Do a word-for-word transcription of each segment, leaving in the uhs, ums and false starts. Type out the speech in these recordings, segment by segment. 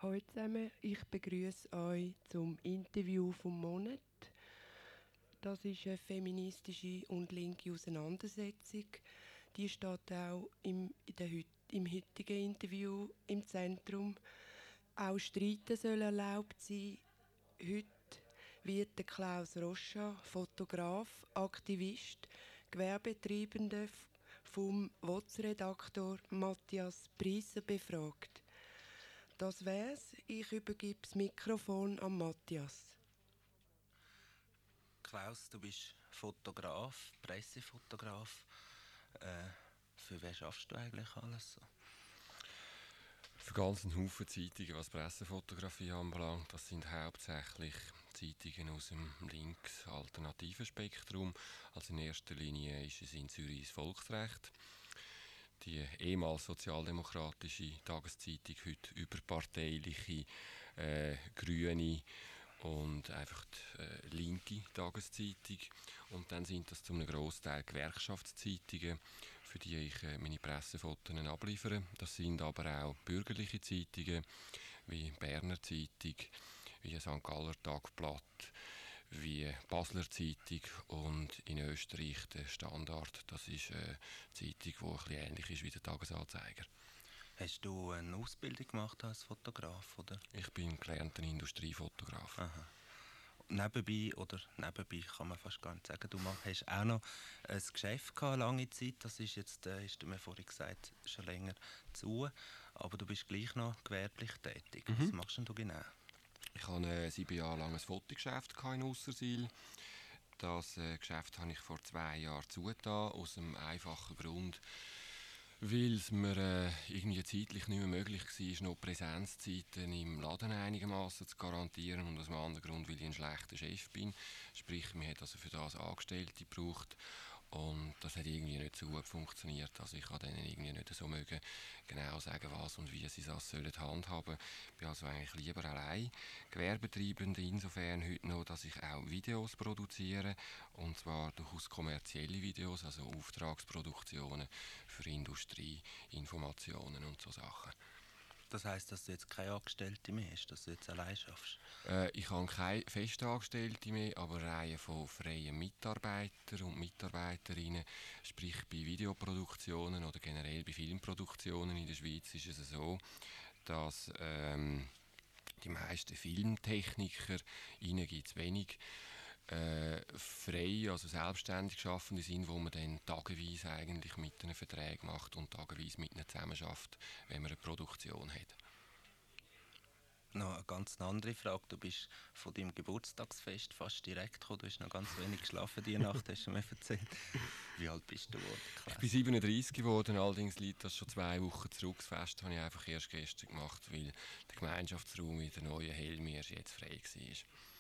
Hallo zusammen, ich begrüße euch zum Interview vom Monat. Das ist eine feministische und linke Auseinandersetzung. Die steht auch im, in der, im heutigen Interview im Zentrum. Auch Streiten soll erlaubt sein. Heute wird der Klaus Roscha, Fotograf, Aktivist, Gewerbetreibender vom W O Z-Redaktor Matthias Preiser befragt. Das wär's. Ich übergebe das Mikrofon an Matthias. Klaus, du bist Fotograf, Pressefotograf. Äh, für wen schaffst du eigentlich alles so? Für ganz einen Haufen Zeitungen, was Pressefotografie anbelangt. Das sind hauptsächlich Zeitungen aus dem links-alternativen Spektrum. Also in erster Linie ist es in Zürich das Volksrecht. Die ehemals sozialdemokratische Tageszeitung, heute überparteiliche, äh, grüne und einfach die äh, linke Tageszeitung. Und dann sind das zu einem Grossteil Gewerkschaftszeitungen, für die ich äh, meine Pressefotos abliefere. Das sind aber auch bürgerliche Zeitungen, wie Berner Zeitung, wie Sankt Galler Tagblatt, wie Basler Zeitung und in Österreich der Standard. Das ist eine Zeitung, die ein bisschen ähnlich ist wie der Tagesanzeiger. Hast du eine Ausbildung gemacht als Fotograf, oder? Ich bin gelernter Industriefotograf. Aha. Nebenbei, oder nebenbei kann man fast gar nicht sagen, du hast auch noch ein Geschäft gehabt, lange Zeit, das ist jetzt, äh, hast du mir vorhin gesagt, schon länger zu, aber du bist gleich noch gewerblich tätig. Mhm. Was machst denn du genau? Ich hatte äh, sieben Jahre lang ein Fotogeschäft in Aussersil. Das äh, Geschäft habe ich vor zwei Jahren zugetan, aus einem einfachen Grund, weil es mir äh, irgendwie zeitlich nicht mehr möglich war, noch Präsenzzeiten im Laden einigermaßen zu garantieren, und aus einem anderen Grund, weil ich ein schlechter Chef bin. Sprich, man hat also für das Angestellte gebraucht, und das hat irgendwie nicht so gut funktioniert. Also ich kann denen irgendwie nicht so mögen, genau sagen, was und wie sie das sollen handhaben. Ich bin also eigentlich lieber allein Gewerbetreibende, insofern heute noch, dass ich auch Videos produziere, und zwar durchaus kommerzielle Videos, also Auftragsproduktionen für Industrie, Informationen und so Sachen. Das heisst, dass du jetzt keine Angestellte mehr hast, dass du jetzt allein schaffst? Äh, ich habe keine Festangestellte mehr, aber eine Reihe von freien Mitarbeitern und Mitarbeiterinnen. Sprich, bei Videoproduktionen oder generell bei Filmproduktionen in der Schweiz ist es so, dass ähm, die meisten Filmtechniker, ihnen gibt es wenig, äh, frei, also selbstständig Schaffende sind, wo man dann tageweise eigentlich mit einem Vertrag macht und tageweise mit einer Zusammenarbeit, wenn man eine Produktion hat. Noch eine ganz andere Frage. Du bist von deinem Geburtstagsfest fast direkt gekommen. Du hast noch ganz wenig geschlafen diese Nacht, hast du mir erzählt. Wie alt bist du geworden? Ich bin siebenunddreißig geworden, allerdings liegt das schon zwei Wochen zurück. Das Fest habe ich einfach erst gestern gemacht, weil der Gemeinschaftsraum in der neuen Helmi erst jetzt frei war.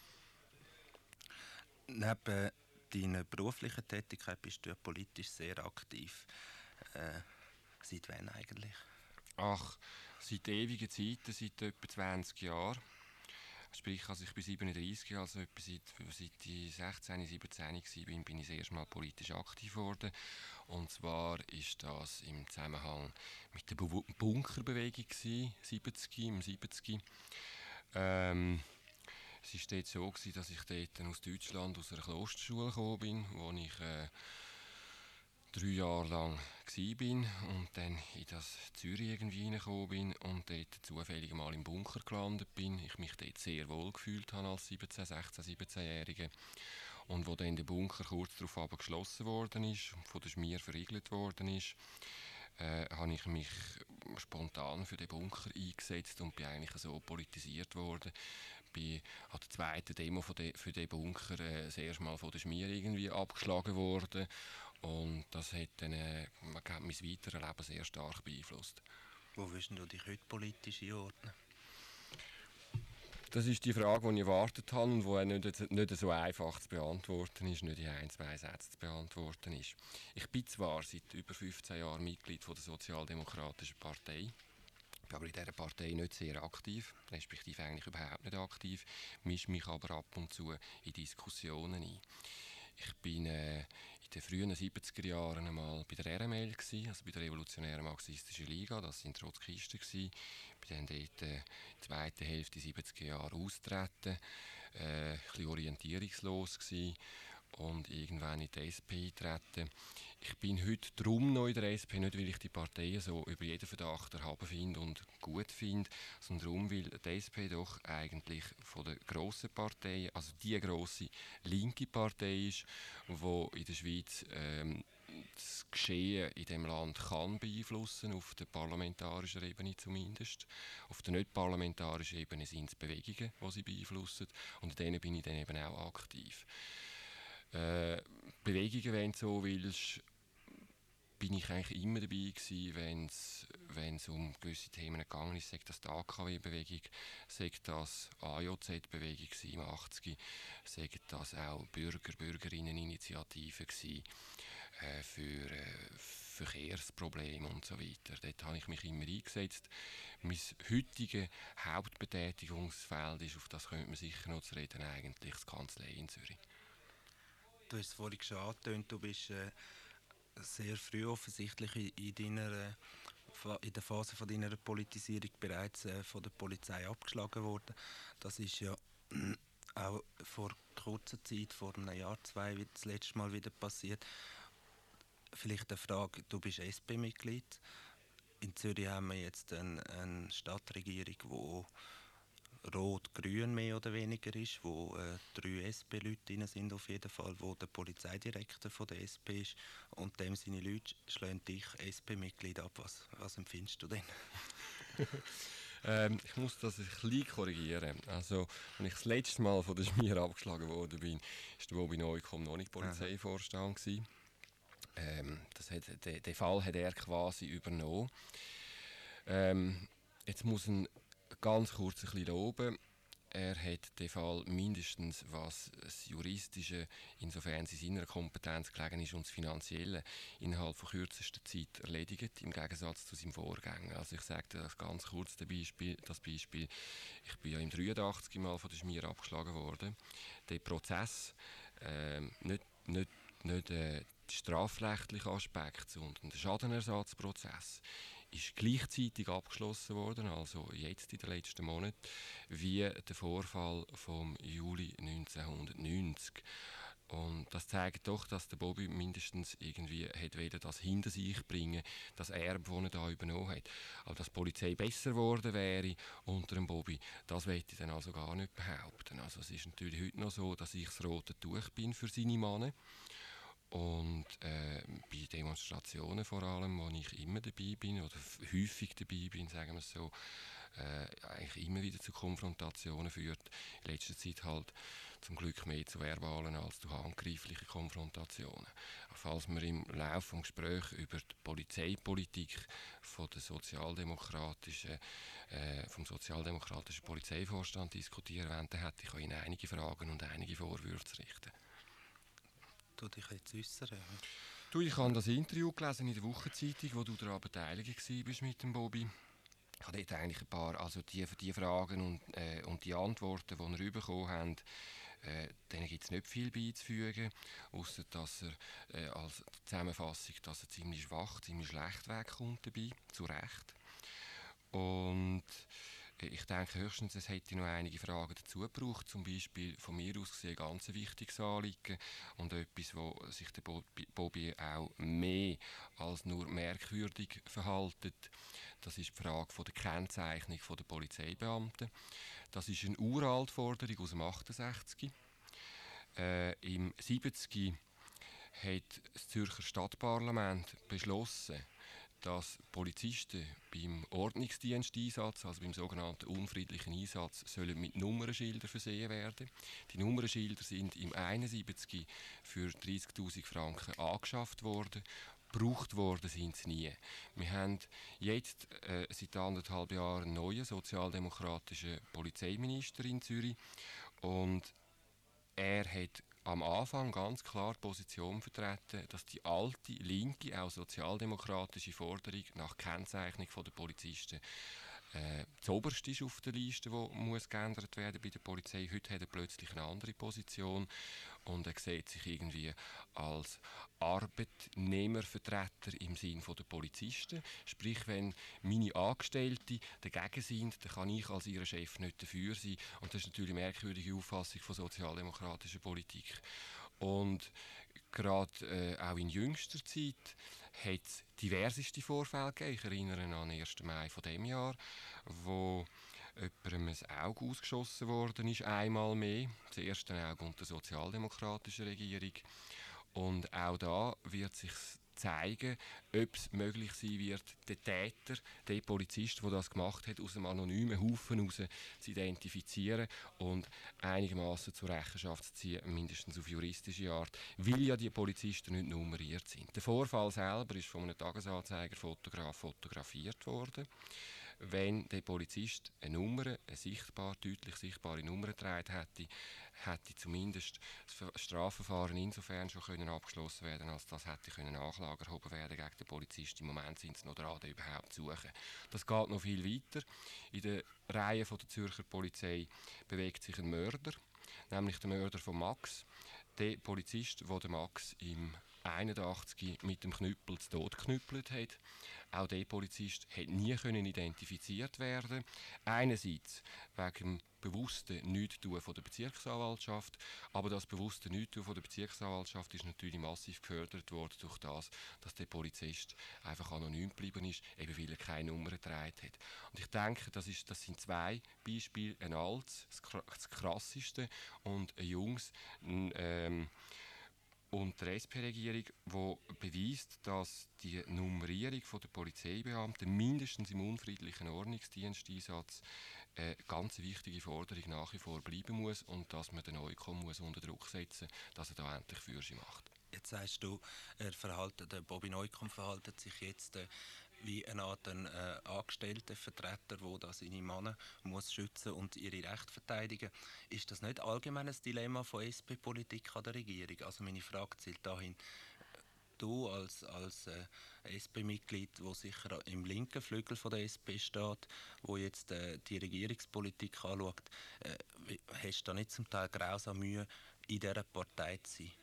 Neben deiner beruflichen Tätigkeit bist du ja politisch sehr aktiv. Äh, seit wann eigentlich? Ach, seit ewigen Zeiten, seit etwa zwanzig Jahren. Sprich, also ich bin siebenunddreißig, also etwa seit, seit ich sechzehn, siebzehn war, bin ich das erste Mal politisch aktiv geworden. Und zwar ist das im Zusammenhang mit der Bunkerbewegung siebzig, im siebzig. Ähm, es war dort so, dass ich dort aus Deutschland, aus einer Klosterschule gekommen bin, wo ich äh, drei Jahre lang war und dann in das Zürich irgendwie reingekommen bin und dort zufällig mal im Bunker gelandet bin. Ich mich dort sehr wohl gefühlt habe als siebzehn-, sechzehn-, siebzehnjähriger. Und wo dann der Bunker kurz darauf aber geschlossen worden ist, von der Schmier verriegelt worden ist, äh, habe ich mich spontan für den Bunker eingesetzt und bin eigentlich so politisiert worden. Bin an der zweiten Demo für den, für den Bunker äh, das erste Mal von der Schmier irgendwie abgeschlagen worden. Und das hat dann äh, mein weiteres Leben sehr stark beeinflusst. Wo willst du dich heute politisch einordnen? Das ist die Frage, die ich erwartet habe und die nicht, nicht so einfach zu beantworten ist, nicht in ein, zwei Sätzen zu beantworten ist. Ich bin zwar seit über fünfzehn Jahren Mitglied von der Sozialdemokratischen Partei, bin aber in dieser Partei nicht sehr aktiv, respektive eigentlich überhaupt nicht aktiv, mische mich aber ab und zu in Diskussionen ein. Ich bin äh, in den frühen siebziger Jahren einmal bei der R M L gewesen, also bei der Revolutionären Marxistischen Liga, das sind Trotzkisten gewesen. bin dann dort äh, in der zweiten Hälfte der siebziger Jahre austreten, äh, ein bisschen orientierungslos gewesen und irgendwann in die S P eintreten. Ich bin heute drum noch in der S P, nicht weil ich die Parteien so über jeden Verdacht erhaben finde und gut finde, sondern darum, weil die S P doch eigentlich von den grossen Parteien, also die grosse linke Partei ist, die in der Schweiz ähm, das Geschehen in diesem Land kann beeinflussen, auf der parlamentarischen Ebene zumindest. Auf der nicht parlamentarischen Ebene sind es Bewegungen, die sie beeinflussen, und in denen bin ich dann eben auch aktiv. Äh, Bewegungen, wenn du so willst, bin ich eigentlich immer dabei gewesen, wenn es um gewisse Themen gegangen ist, sei das die A K W-Bewegung, sei das A J Z-Bewegung im achtziger, sei das auch Bürger, Bürgerinneninitiativen gewesen, äh, für äh, Verkehrsprobleme und so weiter. Dort habe ich mich immer eingesetzt. Mein heutiges Hauptbetätigungsfeld ist, auf das könnte man sicher noch zu reden, eigentlich das Kanzlei in Zürich. Du hast es vorhin schon angetönt, du bist äh, sehr früh offensichtlich in, in, deiner, in der Phase von deiner Politisierung bereits äh, von der Polizei abgeschlagen worden. Das ist ja auch vor kurzer Zeit, vor einem Jahr, zwei, das letzte Mal wieder passiert. Vielleicht eine Frage, du bist S P-Mitglied. In Zürich haben wir jetzt eine, eine Stadtregierung, die rot-grün mehr oder weniger ist, wo äh, drei S P-Leute drin sind auf jeden Fall, wo der Polizeidirektor von der S P ist und dem seine Leute schlagen dich S P-Mitglied ab. Was, was empfindest du denn? ähm, ich muss das ein bisschen korrigieren. Also, als ich das letzte Mal von der Schmier abgeschlagen worden bin, war der Bobby Neukomm noch nicht Polizeivorstand gewesen. Ähm, das hat, den, den Fall hat er quasi übernommen. Ähm, jetzt muss ich ganz kurz ein bisschen loben. Er hat den Fall mindestens, was das Juristische, insofern es in seiner Kompetenz gelegen ist, und das Finanzielle, innerhalb von kürzester Zeit erledigt, im Gegensatz zu seinem Vorgänger. Also ich sage dir das ganz kurz, das Beispiel, das Beispiel. Ich bin ja im dreiundachtziger Mal von der Schmier abgeschlagen worden. Der Prozess, äh, nicht, nicht, nicht äh, der strafrechtliche Aspekt, sondern der Schadenersatzprozess, ist gleichzeitig abgeschlossen worden, also jetzt in den letzten Monaten, wie der Vorfall vom Juli neunzehnhundertneunzig. Und das zeigt doch, dass der Bobby mindestens irgendwie hat das hinter sich bringen, das Erbe, das er da übernommen hat. Aber dass die Polizei besser geworden wäre unter dem Bobby, das will ich dann also gar nicht behaupten. Also es ist natürlich heute noch so, dass ich das rote Tuch bin für seine Männer. Und äh, bei Demonstrationen vor allem, wo ich immer dabei bin oder häufig dabei bin, sagen wir es so, äh, eigentlich immer wieder zu Konfrontationen führt. In letzter Zeit halt zum Glück mehr zu verbalen als zu handgreiflichen Konfrontationen. Falls wir im Laufe des Gesprächs über die Polizeipolitik von der sozialdemokratischen, äh, vom sozialdemokratischen Polizeivorstand diskutieren wollen, dann hätte ich auch Ihnen einige Fragen und einige Vorwürfe zu richten. Du dich jetzt äußern? Du, ich habe das Interview gelesen in der Wochenzeitung, wo du daran beteiligt warst mit dem Bobby. Ich habe dort eigentlich ein paar, also die, die Fragen und, äh, und die Antworten, die wir bekommen haben, äh, denen gibt es nicht viel beizufügen, ausser dass er äh, als Zusammenfassung, dass er ziemlich schwach, ziemlich schlecht wegkommt dabei, zu Recht. Und ich denke höchstens, es hätte noch einige Fragen dazu gebraucht, zum Beispiel von mir aus gesehen ein ganz wichtiges Anliegen und etwas, wo sich der Bobby auch mehr als nur merkwürdig verhält. Das ist die Frage von der Kennzeichnung der Polizeibeamten. Das ist eine uralte Forderung aus dem achtundsechziger. Äh, Im siebziger hat das Zürcher Stadtparlament beschlossen, dass Polizisten beim Ordnungsdiensteinsatz, also beim sogenannten unfriedlichen Einsatz, sollen mit Nummernschildern versehen werden. Die Nummernschilder sind im einundsiebziger für dreissigtausend Franken angeschafft worden. Gebraucht worden sind sie nie. Wir haben jetzt äh, seit anderthalb Jahren einen neuen sozialdemokratischen Polizeiminister in Zürich und er hat am Anfang ganz klar die Position vertreten, dass die alte, linke, auch sozialdemokratische Forderung nach Kennzeichnung der Polizisten äh, das oberste ist auf der Liste, die muss geändert werden bei der Polizei. Heute hat er plötzlich eine andere Position und er sieht sich irgendwie als Arbeitnehmervertreter im Sinn der Polizisten. Sprich, wenn meine Angestellten dagegen sind, dann kann ich als ihr Chef nicht dafür sein. Und das ist natürlich eine merkwürdige Auffassung von sozialdemokratischer Politik. Und gerade äh, auch in jüngster Zeit hat es diverseste Vorfälle gegeben. Ich erinnere an den ersten Mai von diesem Jahr, wo jemandem ein Auge ausgeschossen worden ist, einmal mehr. Das erste Auge unter der sozialdemokratischen Regierung. Und auch da wird sich zeigen, ob es möglich sein wird, den Täter, den Polizist, der das gemacht hat, aus einem anonymen Haufen heraus zu identifizieren und einigermaßen zur Rechenschaft zu ziehen, mindestens auf juristische Art, weil ja die Polizisten nicht nummeriert sind. Der Vorfall selber ist von einem Tagesanzeigerfotograf fotografiert worden. Wenn der Polizist eine Nummer, eine sichtbar, deutlich sichtbare Nummer getragen hätte, hätte zumindest das Strafverfahren insofern schon können abgeschlossen werden, als das hätte können Anklage erhoben werden gegen den Polizisten. Im Moment sind sie noch dran, den überhaupt zu suchen. Das geht noch viel weiter. In der Reihe von der Zürcher Polizei bewegt sich ein Mörder, nämlich der Mörder von Max. Der Polizist, der den Max im einundachtzig mit dem Knüppel zu Tod geknüppelt hat. Auch der Polizist hat nie können identifiziert werden. Einerseits wegen dem bewussten Nichttun von der Bezirksanwaltschaft, aber das bewusste Nichttun von der Bezirksanwaltschaft ist natürlich massiv gefördert worden durch das, dass der Polizist einfach anonym geblieben ist, eben weil er keine Nummer getragen hat. Und ich denke, das, ist, das sind zwei Beispiele, ein altes, das krasseste, und ein junges, ein, ähm, und die S P-Regierung, die beweist, dass die Nummerierung der Polizeibeamten mindestens im unfriedlichen Ordnungsdiensteinsatz eine ganz wichtige Forderung nach wie vor bleiben muss und dass man den Neukomm muss unter Druck setzen muss, dass er da endlich Fürse macht. Jetzt sagst du, er verhaltet, der Bobby Neukomm verhaltet sich jetzt äh, wie eine Art ein, äh, Angestelltenvertreter, der da seine Männer muss schützen und ihre Rechte verteidigen. Ist das nicht allgemein ein Dilemma von S P-Politik an der Regierung? Also meine Frage zielt dahin, du als, als äh, S P-Mitglied, wo sicher im linken Flügel von der S P steht, wo jetzt äh, die Regierungspolitik anschaut, äh, hast du da nicht zum Teil grausam Mühe, in dieser Partei zu sein?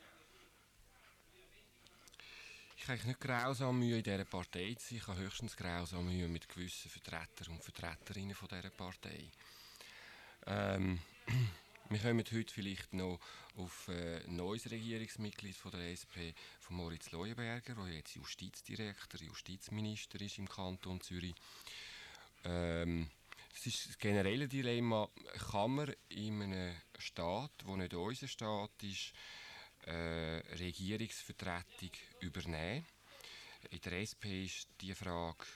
Ich habe nicht grausam Mühe in dieser Partei zu sein, ich habe höchstens grausam Mühe mit gewissen Vertretern und Vertreterinnen von dieser Partei. Ähm, wir kommen heute vielleicht noch auf äh, ein neues Regierungsmitglied von der S P, von Moritz Leuenberger, der jetzt Justizdirektor, Justizminister ist im Kanton Zürich. Ähm, es ist das generelle Dilemma, kann man in einem Staat, der nicht unser Staat ist, Äh, Regierungsvertretung übernehmen. In der S P ist diese Frage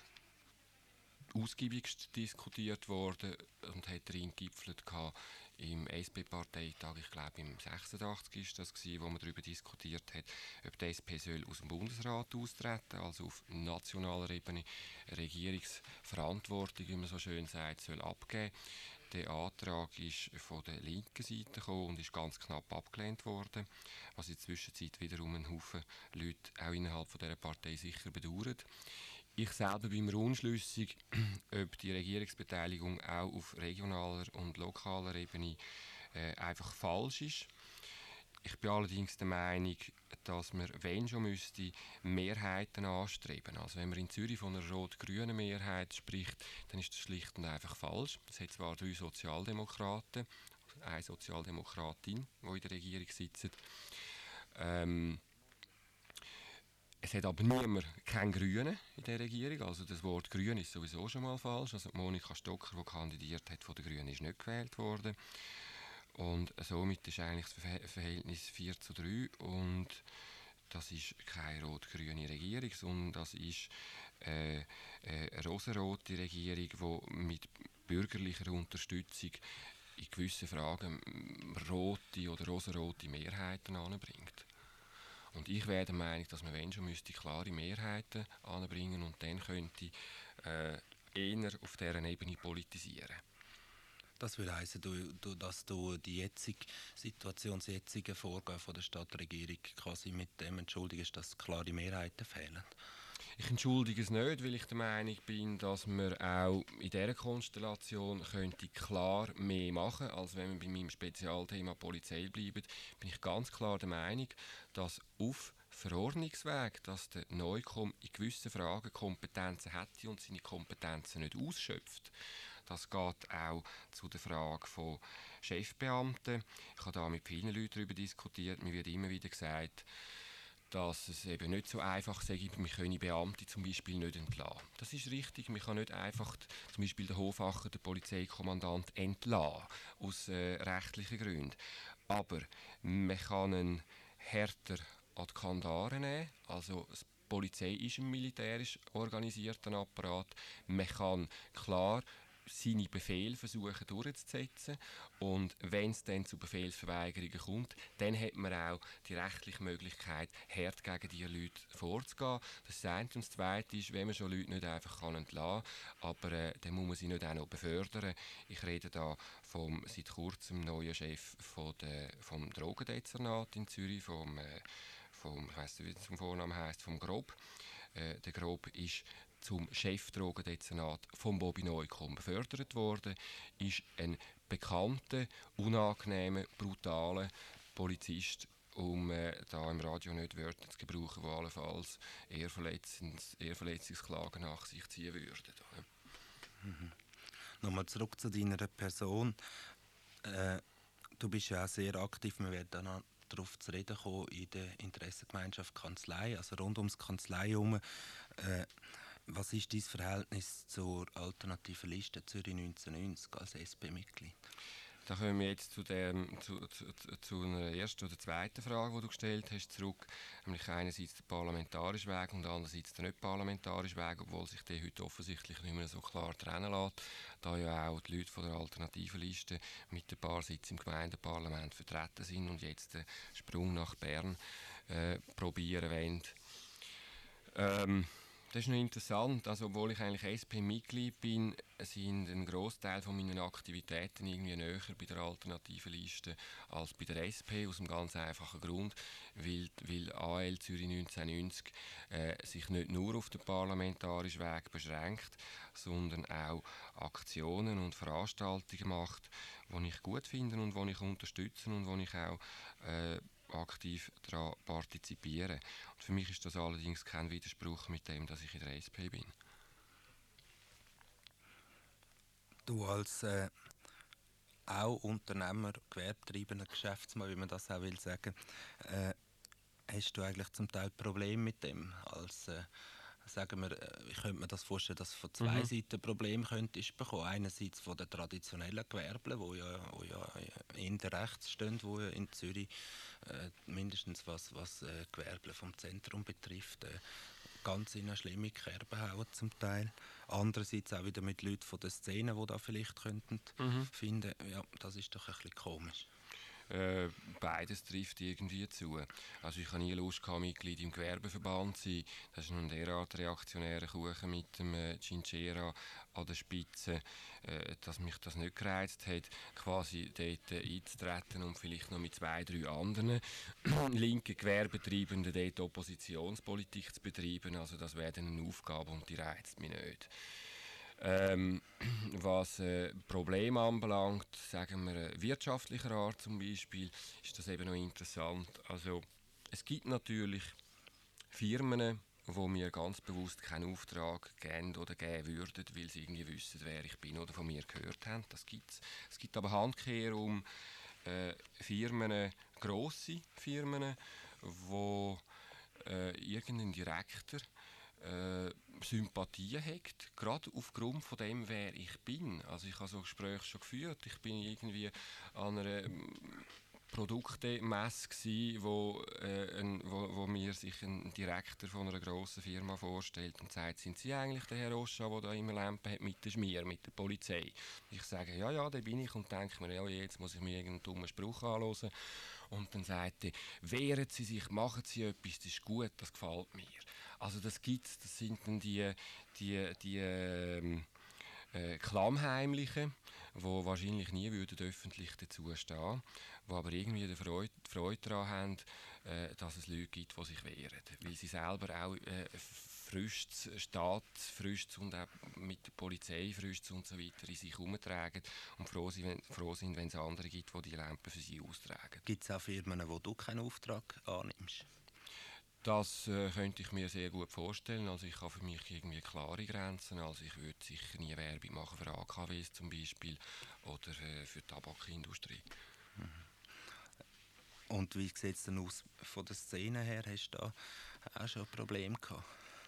ausgiebigst diskutiert worden und hat darin gegipfelt im S P-Parteitag, ich glaube im sechsundachtzig ist das gewesen, wo man darüber diskutiert hat, ob die S P soll aus dem Bundesrat austreten, also auf nationaler Ebene Regierungsverantwortung, wie man so schön sagt, soll abgeben. Der Antrag ist von der linken Seite gekommen und ist ganz knapp abgelehnt worden, was in der Zwischenzeit wiederum einen Haufen Leute auch innerhalb von dieser Partei sicher bedauert. Ich selber bin mir unschlüssig, ob die Regierungsbeteiligung auch auf regionaler und lokaler Ebene äh, einfach falsch ist. Ich bin allerdings der Meinung, dass man, wenn schon müsste, Mehrheiten anstreben. Also wenn man in Zürich von einer rot-grünen Mehrheit spricht, dann ist das schlicht und einfach falsch. Es hat zwar drei Sozialdemokraten, eine Sozialdemokratin, die in der Regierung sitzen. Ähm, es hat aber niemand, kein Grüne in der Regierung. Also das Wort Grün ist sowieso schon mal falsch. Also Monika Stocker, die kandidiert hat von den Grünen, ist nicht gewählt worden. Und somit ist eigentlich das Verhältnis vier zu drei und das ist keine rot-grüne Regierung, sondern das ist äh, eine rosarote Regierung, die mit bürgerlicher Unterstützung in gewissen Fragen rote oder rosarote Mehrheiten anbringt. Und ich wäre der Meinung, dass man wenn schon müsste klare Mehrheiten anbringen und dann könnte äh, eher auf dieser Ebene politisieren. Das würde heißen, du, du, dass du die jetzige Situation, das jetzige Vorgehen von der Stadtregierung quasi mit dem entschuldigst, dass klare Mehrheiten fehlen? Ich entschuldige es nicht, weil ich der Meinung bin, dass man auch in dieser Konstellation könnte klar mehr machen, als wenn wir bei meinem Spezialthema Polizei bleiben. Bin ich ganz klar der Meinung, dass auf Verordnungsweg, dass der Neukomm in gewissen Fragen Kompetenzen hätte und seine Kompetenzen nicht ausschöpft. Das geht auch zu der Frage von Chefbeamten. Ich habe da mit vielen Leuten darüber diskutiert. Mir wird immer wieder gesagt, dass es eben nicht so einfach sei, man könne Beamte zum Beispiel nicht entlassen. Das ist richtig, man kann nicht einfach zum Beispiel den Hofacher, den Polizeikommandant entlassen, aus äh, rechtlichen Gründen. Aber man kann ihn härter an die Kandare nehmen, also die Polizei ist ein militärisch organisierter Apparat, man kann klar seine Befehle versuchen durchzusetzen und wenn es dann zu Befehlsverweigerungen kommt, dann hat man auch die rechtliche Möglichkeit, hart gegen diese Leute vorzugehen. Das ist das eine. Und das Zweite ist, wenn man schon Leute nicht einfach kann entlassen kann, aber äh, dann muss man sie nicht auch noch befördern. Ich rede da vom seit kurzem neuen Chef von der, vom Drogendezernat in Zürich, vom, äh, vom ich weiss nicht, wie es zum Vornamen heisst, vom Grob. Äh, der Grob ist zum Chefdrogendezernat von Bobby Neukomm befördert worden, ist ein bekannter, unangenehmer, brutaler Polizist, um äh, da im Radio nicht Wörter zu gebrauchen, die allenfalls eher, Verletzungs-, eher Verletzungsklagen nach sich ziehen würden. Mhm. Nochmal zurück zu deiner Person. Äh, du bist ja auch sehr aktiv, wir werden dann noch darauf zu reden kommen, in der Interessengemeinschaft Kanzlei, also rund ums Kanzlei herum. Äh, Was ist dein Verhältnis zur alternativen Liste Zürich neunzehnhundertneunzig als S P-Mitglied? Da kommen wir jetzt zu, dem, zu, zu, zu einer ersten oder zweiten Frage, die du gestellt hast, zurück. Nämlich einerseits der parlamentarische Weg und andererseits der nicht parlamentarische Weg, obwohl sich der heute offensichtlich nicht mehr so klar trennen lässt, da ja auch die Leute von der alternativen Liste mit ein paar Sitzen im Gemeindeparlament vertreten sind und jetzt den Sprung nach Bern äh, probieren wollen. Ähm, Das ist noch interessant, also obwohl ich eigentlich S P-Mitglied bin, sind ein Grossteil von meinen Aktivitäten irgendwie näher bei der alternativen Liste als bei der S P, aus dem ganz einfachen Grund, weil, weil A L Zürich neunzehnhundertneunzig äh, sich nicht nur auf den parlamentarischen Weg beschränkt, sondern auch Aktionen und Veranstaltungen macht, die ich gut finde und die ich unterstütze und die ich auch äh, aktiv daran partizipieren. Und für mich ist das allerdings kein Widerspruch mit dem, dass ich in der S P bin. Du als äh, auch Unternehmer, gewerbetreibener Geschäftsmann, wie man das auch will sagen, äh, hast du eigentlich zum Teil Probleme mit dem? Als, äh, sagen wir, ich könnte mir das vorstellen, dass von zwei mhm. Seiten Probleme könntest bekommen. Einerseits von den traditionellen Gewerblen, die ja, wo ja in der Rechts stehen, wo ja in Zürich äh, mindestens was, was äh, Gewerble vom Zentrum betrifft, äh, ganz in eine schlimme Kerbe hauen zum Teil. Andererseits auch wieder mit Leuten von der Szene, die da vielleicht könnten mhm. finden, ja, das ist doch ein bisschen komisch. Äh, beides trifft irgendwie zu. Also ich habe nie Lust gehabt, Mitglied im Gewerbeverband zu sein. Das ist ein derart reaktionärer Kuchen mit dem äh, Chinchera an der Spitze, äh, dass mich das nicht gereizt hat, quasi dort äh, einzutreten und vielleicht noch mit zwei, drei anderen linken Gewerbetreibenden dort Oppositionspolitik zu betreiben. Also das wäre dann eine Aufgabe und die reizt mich nicht. Ähm, was äh, Probleme anbelangt, sagen wir äh, wirtschaftlicher Art zum Beispiel, ist das eben noch interessant. Also es gibt natürlich Firmen, wo mir ganz bewusst keinen Auftrag geben oder geben würden, weil sie irgendwie wissen, wer ich bin oder von mir gehört haben. Das gibt's. Es gibt aber handkehrum äh, Firmen, grosse Firmen, wo äh, irgendein Direktor Äh, Sympathien hat, gerade aufgrund von dem, wer ich bin. Also ich habe so Gespräche schon geführt. Ich bin irgendwie an einer ähm, Produktemesse gsi, wo, äh, ein, wo, wo mir sich ein Direktor von einer grossen Firma vorstellt und sagt, sind Sie eigentlich der Herr Oscha, der da immer Lampen hat mit der Schmier, mit der Polizei? Ich sage, ja, ja, da bin ich und denke mir, ja, jetzt muss ich mir irgendeinen dummen Spruch anhören. Und dann sagt er, wehren Sie sich, machen Sie etwas, das ist gut, das gefällt mir. Also das gibt's, das sind dann die, die, die ähm, äh, Klammheimlichen, die wahrscheinlich nie würden öffentlich dazu stehen, die aber irgendwie die Freude, Freude daran haben, äh, dass es Leute gibt, die sich wehren. Weil sie selber auch äh, Früchte, Staat, Früchte und auch mit der Polizei Früchte und so weiter in sich herumtragen und froh sind, wenn, froh sind, wenn es andere gibt, die die Lampen für sie austragen. Gibt es auch Firmen, wo du keinen Auftrag annimmst? Das äh, könnte ich mir sehr gut vorstellen. Also ich habe für mich irgendwie klare Grenzen. Also ich würde sicher nie Werbung machen für A K Ws zum Beispiel oder äh, für die Tabakindustrie. Und wie sieht es denn aus von der Szene her? Hast du da auch schon ein Problem gehabt?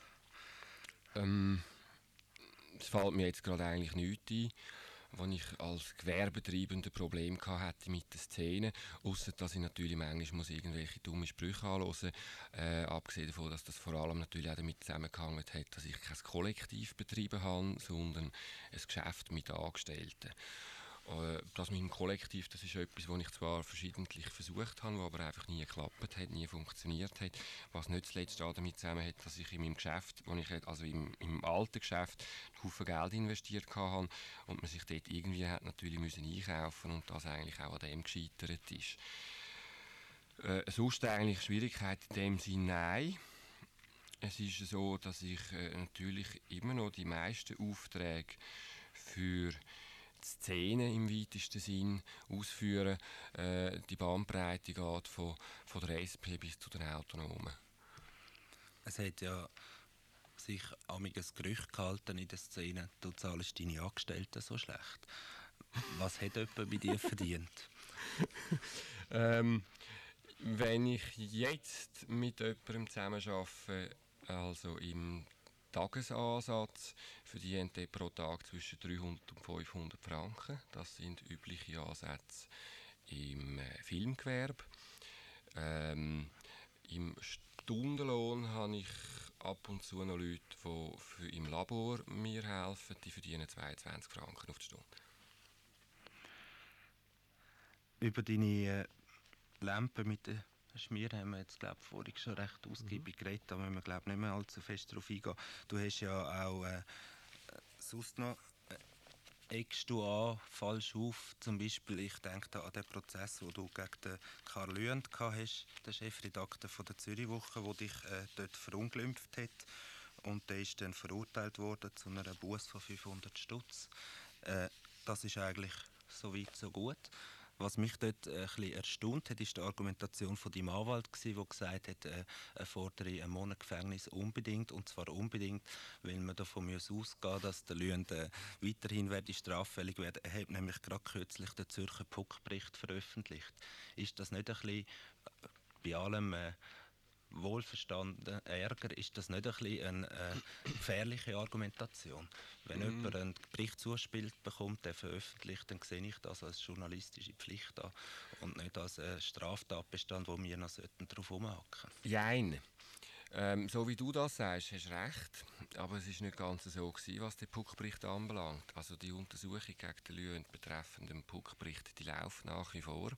Ähm, es fällt mir jetzt gerade eigentlich nichts ein, wo ich als Gewerbetreibender Probleme hatte mit der Szene, ausser dass ich natürlich manchmal muss irgendwelche dumme Sprüche anhören, äh, abgesehen davon, dass das vor allem natürlich auch damit zusammengehangen hat, dass ich kein Kollektiv betrieben habe, sondern ein Geschäft mit Angestellten. Das mit dem Kollektiv, das ist etwas, was ich zwar verschiedentlich versucht habe, was aber einfach nie geklappt hat, nie funktioniert hat. Was nicht zuletzt damit zusammenhängt, dass ich in meinem Geschäft, wo ich, also im, im alten Geschäft, einen Haufen Geld investiert habe und man sich dort irgendwie hat natürlich müssen einkaufen und das eigentlich auch an dem gescheitert ist. Äh, sonst eigentlich Schwierigkeit in dem Sinne, nein. Es ist so, dass ich äh, natürlich immer noch die meisten Aufträge für die Szene im weitesten Sinn ausführen. Äh, die Bandbreite geht von, von der S P bis zu den Autonomen. Es hat ja sich amiges Gerücht gehalten in der Szene, du zahlst deine Angestellten so schlecht. Was hat jemand bei dir verdient? ähm, wenn ich jetzt mit jemandem zusammenarbeite, also im Tagesansatz, verdient er pro Tag zwischen dreihundert und fünfhundert Franken. Das sind übliche Ansätze im äh, Filmgewerbe. Ähm, Im Stundenlohn habe ich ab und zu noch Leute, die für im Labor mir helfen. Die verdienen zweiundzwanzig Franken auf die Stunde. Über deine äh, Lampe mit den Schmier haben wir jetzt, glaube ich, vorhin schon recht ausgiebig mhm. geredet, da müssen wir, glaube ich, nicht mehr allzu fest darauf eingehen. Du hast ja auch äh, sonst noch äh, eckst du an, falsch auf. Zum Beispiel, ich denke da an den Prozess, den du gegen den Karl Lüend gehabt hast, den Chefredakteur von der Zürichwoche, der dich äh, dort verunglimpft hat. Und der ist dann verurteilt worden zu einer Buße von fünfhundert Stutz. Äh, das ist eigentlich so weit, so gut. Was mich dort äh, ein bisschen erstaunt hat, ist die Argumentation von deinem Anwalt, der gesagt hat, äh, er fordere einen Monat Gefängnis unbedingt, und zwar unbedingt, weil man davon ausgehen muss, dass der Lüend äh, weiterhin werde straffällig werden. Er hat nämlich gerade kürzlich den Zürcher Puck-Bericht veröffentlicht. Ist das nicht ein bisschen äh, bei allem äh, wohlverstandenen Ärger, ist das nicht ein bisschen eine äh, gefährliche Argumentation? Wenn mm. jemand einen Bericht zuspielt bekommt, der veröffentlicht, dann sehe ich das als journalistische Pflicht an und nicht als einen Straftatbestand, wo wir noch darauf rumhacken. Jein. Ähm, so wie du das sagst, hast du recht. Aber es war nicht ganz so gewesen, was den Puck-Bericht anbelangt. Also die Untersuchung gegen den Lüend betreffend den Puck-Bericht, die läuft nach wie vor.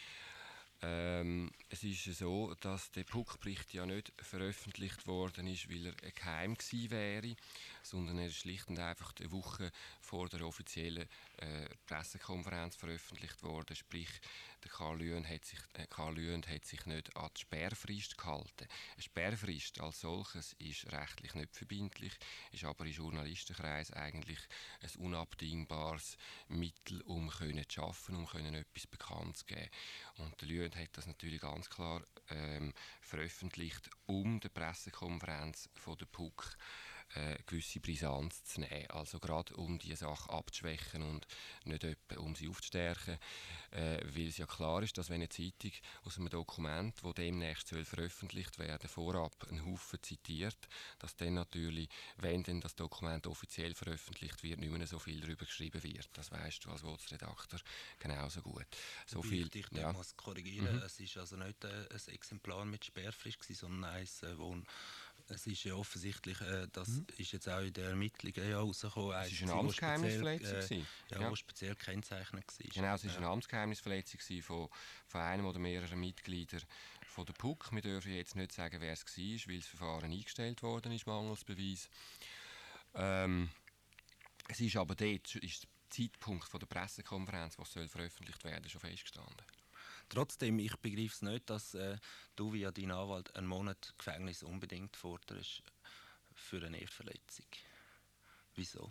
Ähm, es ist so, dass der Puck-Bericht ja nicht veröffentlicht worden ist, weil er geheim gewesen wäre, sondern er ist schlicht und einfach eine Woche vor der offiziellen äh, Pressekonferenz veröffentlicht worden. Sprich, der Karl Lüend hat sich, äh, Karl Lüend hat sich nicht an die Sperrfrist gehalten. Eine Sperrfrist als solches ist rechtlich nicht verbindlich, ist aber im Journalistenkreis eigentlich ein unabdingbares Mittel, um können zu arbeiten, um können etwas bekannt zu geben. Und der Lüend hat das natürlich ganz klar ähm, veröffentlicht, um die Pressekonferenz von der Puck äh, gewisse Brisanz zu nehmen. Also gerade um diese Sache abzuschwächen und nicht etwa um sie aufzustärken. Äh, weil es ja klar ist, dass wenn eine Zeitung aus einem Dokument, das demnächst soll veröffentlicht werden, vorab einen Haufen zitiert, dass dann natürlich, wenn dann das Dokument offiziell veröffentlicht wird, nicht mehr so viel darüber geschrieben wird. Das weißt du als Volksredakteur genauso gut. So Wobei viel, ich dich ja. muss korrigieren. Mhm. Es war also nicht äh, ein Exemplar mit Sperrfrist, sondern eins, äh, wo es ist ja offensichtlich, äh, das mhm. ist jetzt auch in den Ermittlungen ja rausgekommen. Es war eine Amtsgeheimnisverletzung. Äh, ja, ja. wo speziell gekennzeichnet war. Genau, es war ja. eine Amtsgeheimnisverletzung von, von einem oder mehreren Mitgliedern von der Puck. Wir dürfen jetzt nicht sagen, wer es war, weil das Verfahren eingestellt worden ist, mangels Beweis. Ähm, es ist aber dort, ist der Zeitpunkt von der Pressekonferenz, was soll veröffentlicht werden, schon festgestanden. Trotzdem, ich begreife es nicht, dass äh, du via deinen Anwalt einen Monat Gefängnis unbedingt forderst. für eine Ehrverletzung. Wieso?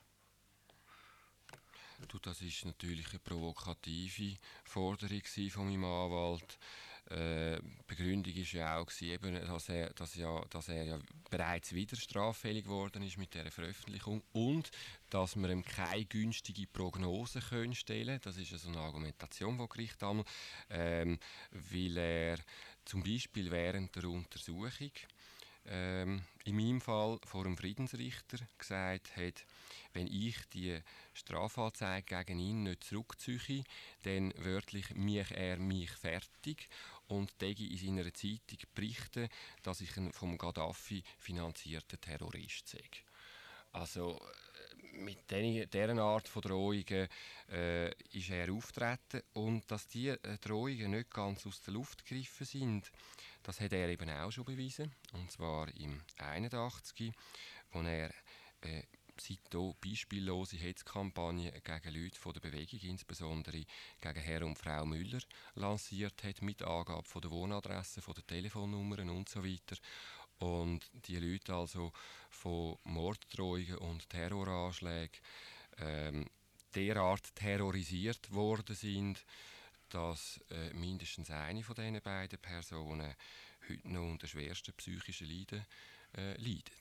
Du, das ist natürlich eine provokative Forderung von meinem Anwalt. Äh, Begründung war ja auch, gewesen, eben, dass, er, dass, ja, dass er ja bereits wieder straffällig geworden ist mit dieser Veröffentlichung und dass wir ihm keine günstige Prognose können stellen können. Das ist also eine Argumentation, die Gericht einmal, ähm, weil er zum Beispiel während der Untersuchung ähm, in meinem Fall vor dem Friedensrichter gesagt hat, wenn ich die Strafanzeige gegen ihn nicht zurückziehe, dann wörtlich mich er mich fertig und täge in seiner Zeitung berichten, dass ich ein vom Gaddafi finanzierter Terrorist sei. Also mit dieser Art von Drohungen äh, ist er auftreten und dass diese äh, Drohungen nicht ganz aus der Luft gegriffen sind, das hat er eben auch schon bewiesen, und zwar im einundachtzig, wo er äh, seitdem beispiellose Hetzkampagnen gegen Leute von der Bewegung, insbesondere gegen Herr und Frau Müller, lanciert hat, mit Angabe von der Wohnadresse, von der Telefonnummern und so weiter. Und die Leute also von Morddrohungen und Terroranschlägen ähm, derart terrorisiert worden sind, dass äh, mindestens eine von diesen beiden Personen heute noch unter schwersten psychischen Leiden äh, leidet.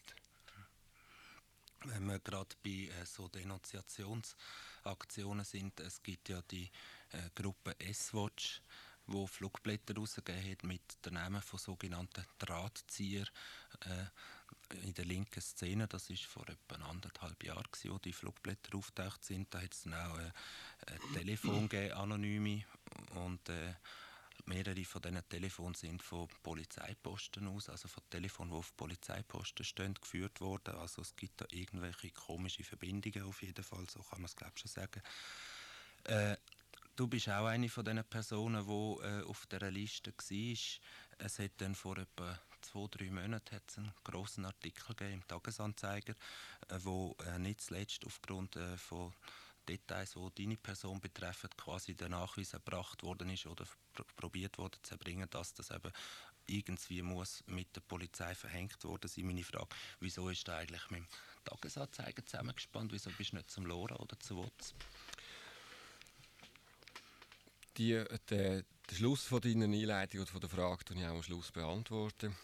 Wenn wir gerade bei äh, so Denunziationsaktionen sind, es gibt ja die äh, Gruppe S-Watch, wo Flugblätter rausgegeben hat mit den Namen von sogenannten Drahtziehern äh, in der linken Szene. Das ist vor etwa anderthalb Jahren, wo die Flugblätter auftaucht sind. Da hat es dann auch äh, ein Telefon gegeben, anonyme, und äh, mehrere von diesen Telefonen sind von Polizeiposten aus, also von Telefonen, die auf Polizeiposten stehen, geführt worden. Also es gibt da irgendwelche komische Verbindungen auf jeden Fall, so kann man es glaube ich schon sagen. Äh, du bist auch eine von diesen Personen, die äh, auf dieser Liste war. Es hat dann vor etwa zwei, drei Monaten einen grossen Artikel gegeben im Tagesanzeiger, äh, wo äh, nicht zuletzt aufgrund äh, von Details, die deine Person betreffen, quasi der Nachweis erbracht worden ist oder pr- probiert worden zu erbringen, dass das eben irgendwie muss mit der Polizei verhängt worden sein. Meine Frage, wieso ist da eigentlich mit dem Tagesanzeiger zusammengespannt? Wieso bist du nicht zum Lora oder zu W O Z? Die, der, der Schluss von deiner Einleitung oder von der Frage beantworte ich auch am Schluss beantworten.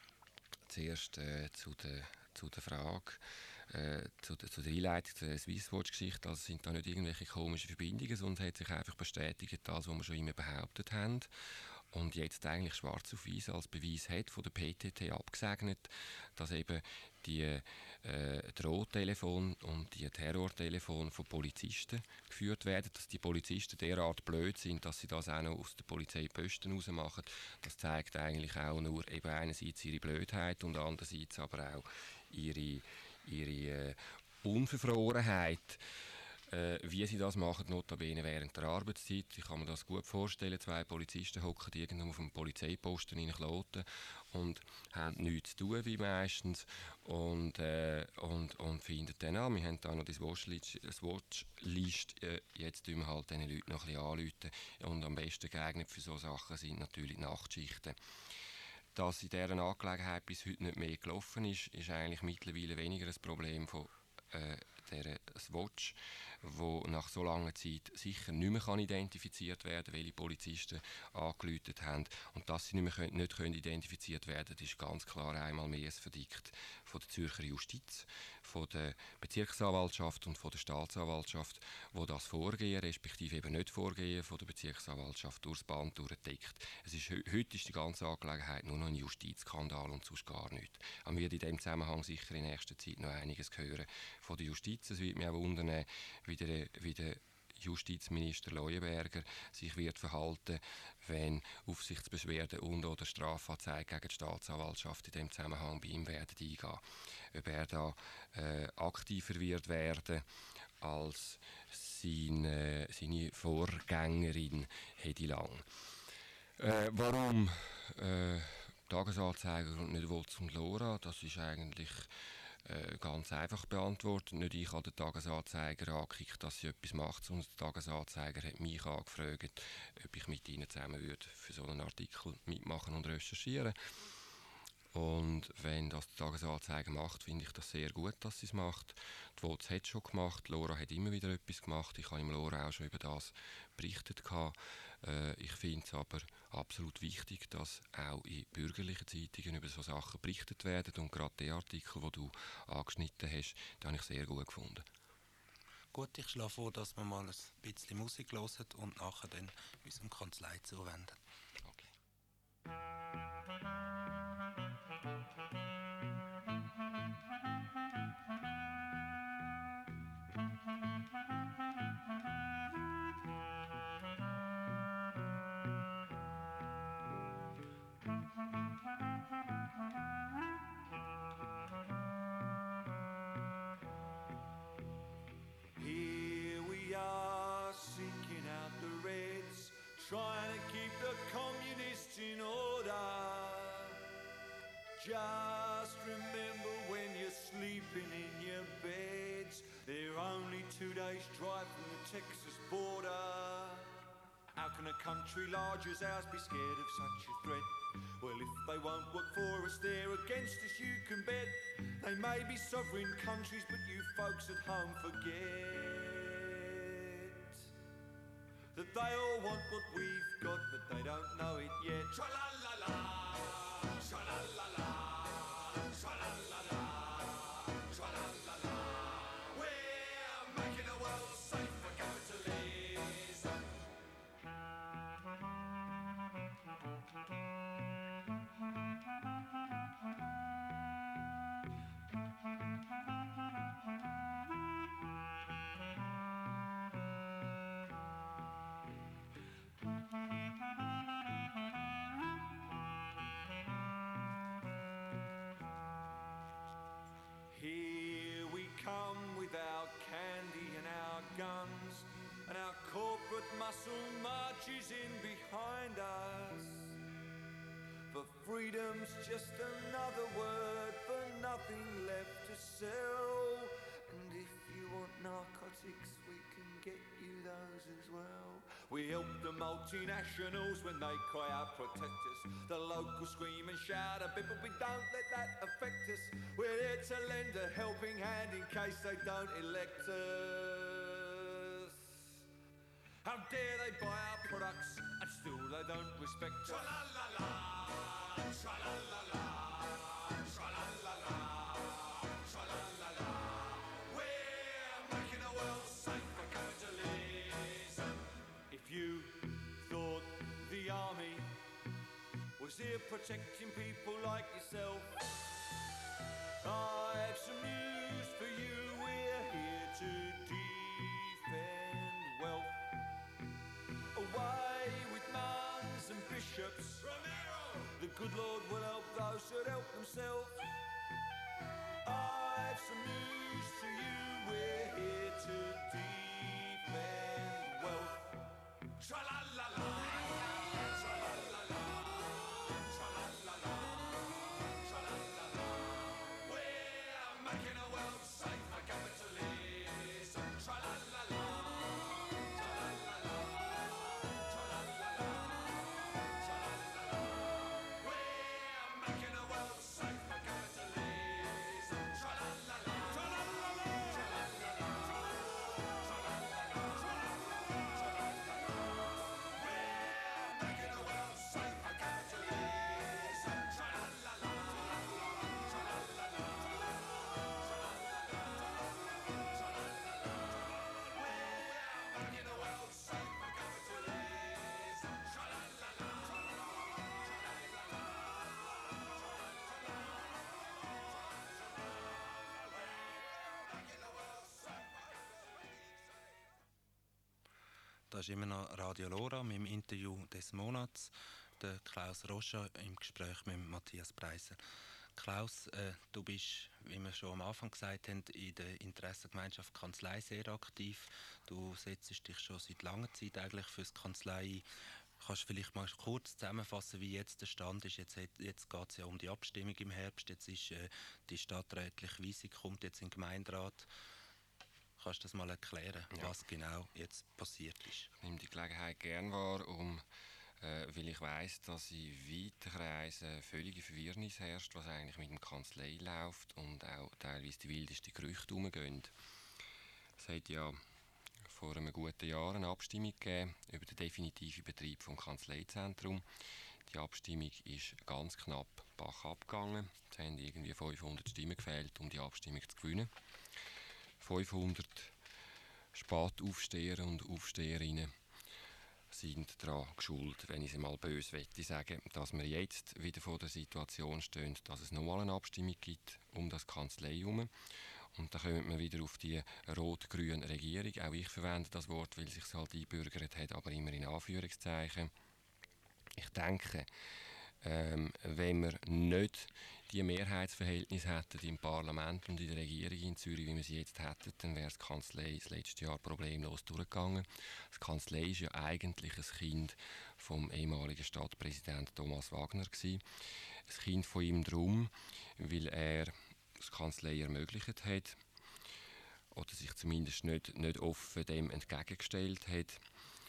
Zuerst äh, zu, der, zu der Frage, äh, zu, der, zu der Einleitung zu der Swisswatch-Geschichte. Also sind da nicht irgendwelche komischen Verbindungen, sondern hat sich einfach bestätigt, das, was wir schon immer behauptet haben. Und jetzt eigentlich schwarz auf weiß als Beweis hat, von der P T T abgesegnet, dass eben die äh, Drohtelefon und die Terrortelefon von Polizisten geführt werden, dass die Polizisten derart blöd sind, dass sie das auch noch aus der Polizeiposten raus machen. Das zeigt eigentlich auch nur eben einerseits ihre Blödheit und andererseits aber auch ihre, ihre äh, Unverfrorenheit. Äh, wie sie das machen, notabene während der Arbeitszeit. Ich kann mir das gut vorstellen. Zwei Polizisten hocken irgendwo auf einem Polizeiposten in Kloten und haben nichts zu tun, wie meistens. Und, äh, und, und finden dann an, wir haben da noch das Watchlist, das Watchlist äh, jetzt tun wir halt diesen Leuten noch ein bisschen anrufen. Und am besten geeignet für solche Sachen sind natürlich Nachtschichten. Dass in dieser Angelegenheit bis heute nicht mehr gelaufen ist, ist eigentlich mittlerweile weniger ein Problem von äh, der Watch, wo nach so langer Zeit sicher nicht mehr kann identifiziert werden kann, welche Polizisten angeläutet haben. Und dass sie nicht mehr können, nicht können identifiziert werden können, ist ganz klar einmal mehr ein Verdikt von der Zürcher Justiz, von der Bezirksanwaltschaft und von der Staatsanwaltschaft, wo das Vorgehen, respektive eben nicht Vorgehen von der Bezirksanwaltschaft durchs Band durchdeckt. Es ist, heute ist die ganze Angelegenheit nur noch ein Justizskandal und sonst gar nichts. Man wird in diesem Zusammenhang sicher in nächster Zeit noch einiges hören von der Justiz. Es wird mich auch wundern, wie der, wie der Justizminister Leuenberger sich wird verhalten, wenn Aufsichtsbeschwerden und oder Strafanzeigen gegen die Staatsanwaltschaft in dem Zusammenhang bei ihm werden eingehen. Ob er da äh, aktiver wird werden als seine, seine Vorgängerin Hedi Lang. Äh, warum äh, Tagesanzeiger und nicht W O Z und Lora? Das ist eigentlich Äh, ganz einfach beantwortet. Nicht ich habe den Tagesanzeiger angekickt, dass sie etwas macht, sondern der Tagesanzeiger hat mich angefragt, ob ich mit ihnen zusammen würde für so einen Artikel mitmachen und recherchieren. Und wenn das die Tagesanzeiger macht, finde ich das sehr gut, dass sie es macht. Die W O Z hat es schon gemacht, Lora hat immer wieder etwas gemacht. Ich habe im Lora auch schon über das berichtet. Äh, ich finde es aber absolut wichtig, dass auch in bürgerlichen Zeitungen über solche Sachen berichtet werden. Und gerade den Artikel, den du angeschnitten hast, den habe ich sehr gut gefunden. Gut, ich schlage vor, dass wir mal ein bisschen Musik hören und nachher dann unserem Kanzlei zuwenden. Okay. Here we are, seeking out the Reds, trying to keep the communists in order. Just remember when you're sleeping in your beds, they're only two days' drive from the Texas border. How can a country large as ours be scared of such a threat? Well, if they won't work for us, they're against us, you can bet. They may be sovereign countries, but you folks at home forget that they all want what we've got, but they don't know it yet. Tra-la-la-la, tra-la-la-la, tra-la-la-la, tra-la-la-la. We're making the world safe for capitalism. Here we come with our candy and our guns, and our corporate muscle marches in behind us. For freedom's just another word for nothing left to sell. And if you want narcotics, we can get you those as well. We help the multinationals when they cry out, protect us. The locals scream and shout a bit, but we don't let that affect us. We're here to lend a helping hand in case they don't elect us. How dare they buy our products and still they don't respect us. Tra-la-la-la, tra-la-la-la, tra-la-la-la, tra-la-la-la. We're making the world safe for capitalism. If you thought the army was here protecting people like yourself, I have some news for you. We're here to defend wealth. Away with nuns and bishops. Romero! The good Lord will help those who help themselves. I have some news to you. We're here to defend wealth. Tra-la-la-la, tra-la-la-la, tra-la-la-la, tra-la-la-la. We're making a world safe for capitalism. Tra-la-la-la, tra-la-la-la, tra-la-la-la, tra-la-la-la. We're making a world safe for capitalism. Tra-la-la-la, tra-la-la-la, tra-la-la-la, tra-la-la-la, tra-la-la-la. We're making a world safe for capitalism. Tra-la-la-la, tra-la-la-la, we're making a world safe for capitalism. Tra-la-la-la, Da ist immer noch Radio Lora mit dem Interview des Monats. Der Klaus Roscha im Gespräch mit Matthias Breiser. Klaus, äh, du bist, wie wir schon am Anfang gesagt haben, in der Interessengemeinschaft Kanzlei sehr aktiv. Du setzt dich schon seit langer Zeit eigentlich für das Kanzlei ein. Kannst du vielleicht mal kurz zusammenfassen, wie jetzt der Stand ist? Jetzt, jetzt geht es ja um die Abstimmung im Herbst. Jetzt ist äh, die stadträtliche Weisung, kommt jetzt in den Gemeinderat. Kannst du das mal erklären, Ja. was genau jetzt passiert ist? Ich nehme die Gelegenheit gerne wahr, um äh, weil ich weiss, dass in weiten Kreisen völlige Verwirrnis herrscht, was eigentlich mit dem Kanzlei läuft und auch teilweise die wildesten Gerüchte herumgehen. Es hat ja vor einem guten Jahr eine Abstimmung gegeben über den definitiven Betrieb des Kanzleizentrums. Die Abstimmung ist ganz knapp Bach abgegangen. Es haben irgendwie fünfhundert Stimmen gefehlt, um die Abstimmung zu gewinnen. fünfhundert Spataufsteher und Aufsteherinnen sind daran geschuld, wenn ich es mal böse möchte sagen, dass wir jetzt wieder vor der Situation stehen, dass es nochmal eine Abstimmung gibt um das Kanzlei herum. Und da kommt man wieder auf die rot-grüne Regierung. Auch ich verwende das Wort, weil es sich halt eingebürgert hat, aber immer in Anführungszeichen. Ich denke, ähm, wenn wir nicht die Mehrheitsverhältnisse hätten im Parlament und in der Regierung in Zürich, wie wir sie jetzt hätten, dann wäre das Kanzlei das letzte Jahr problemlos durchgegangen. Das Kanzlei ist ja eigentlich ein Kind vom ehemaligen Stadtpräsidenten Thomas Wagner gewesen. Ein Kind von ihm drum, weil er das Kanzlei ermöglicht hat oder sich zumindest nicht, nicht offen dem entgegengestellt hat.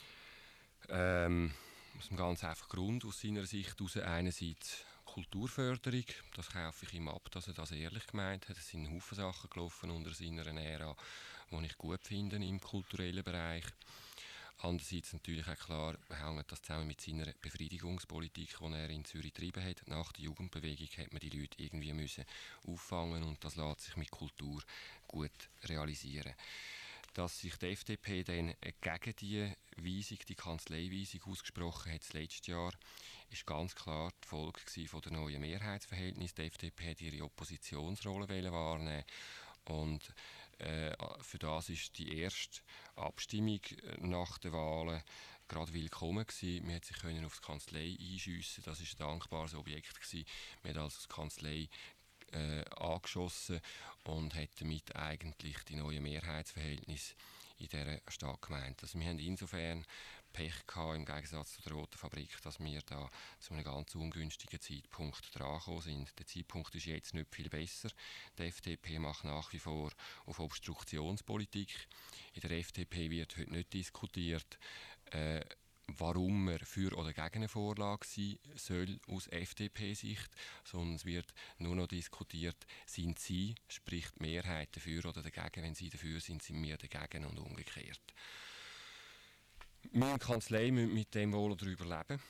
Ähm, aus einem ganz einfachen Grund aus seiner Sicht heraus. Einerseits Kulturförderung, das kaufe ich ihm ab, dass er das ehrlich gemeint hat. Es sind Haufen Sachen gelaufen unter seiner Ära, die ich gut finde im kulturellen Bereich. Andererseits natürlich auch klar, hängt das zusammen mit seiner Befriedigungspolitik, die er in Zürich getrieben hat. Nach der Jugendbewegung hat man die Leute irgendwie müssen auffangen und das lässt sich mit Kultur gut realisieren. Dass sich die F D P dann gegen die Weisung, die Kanzleiweisung ausgesprochen hat, das letzte Jahr, ist ganz klar die Folge von der neuen Mehrheitsverhältnis. Die F D P hat ihre Oppositionsrolle wahrnehmen und äh, für das ist die erste Abstimmung nach den Wahlen gerade willkommen gewesen. Man konnte sich können auf die Kanzlei einschiessen. Das war ein dankbares Objekt gewesen. Man hat also die Kanzlei äh, angeschossen und hat damit eigentlich die neuen Mehrheitsverhältnisse in dieser Stadt gemeint. Also wir haben insofern Pech gehabt, im Gegensatz zu der Roten Fabrik, dass wir da zu einem ganz ungünstigen Zeitpunkt dran gekommen sind. Der Zeitpunkt ist jetzt nicht viel besser. Die F D P macht nach wie vor auf Obstruktionspolitik. In der F D P wird heute nicht diskutiert, äh, warum man für oder gegen eine Vorlage sein soll aus F D P-Sicht, sondern es wird nur noch diskutiert, sind Sie, sprich die Mehrheit dafür oder dagegen. Wenn Sie dafür sind, sind wir dagegen und umgekehrt. Wir in der Kanzlei müssen mit dem wohl darüber leben.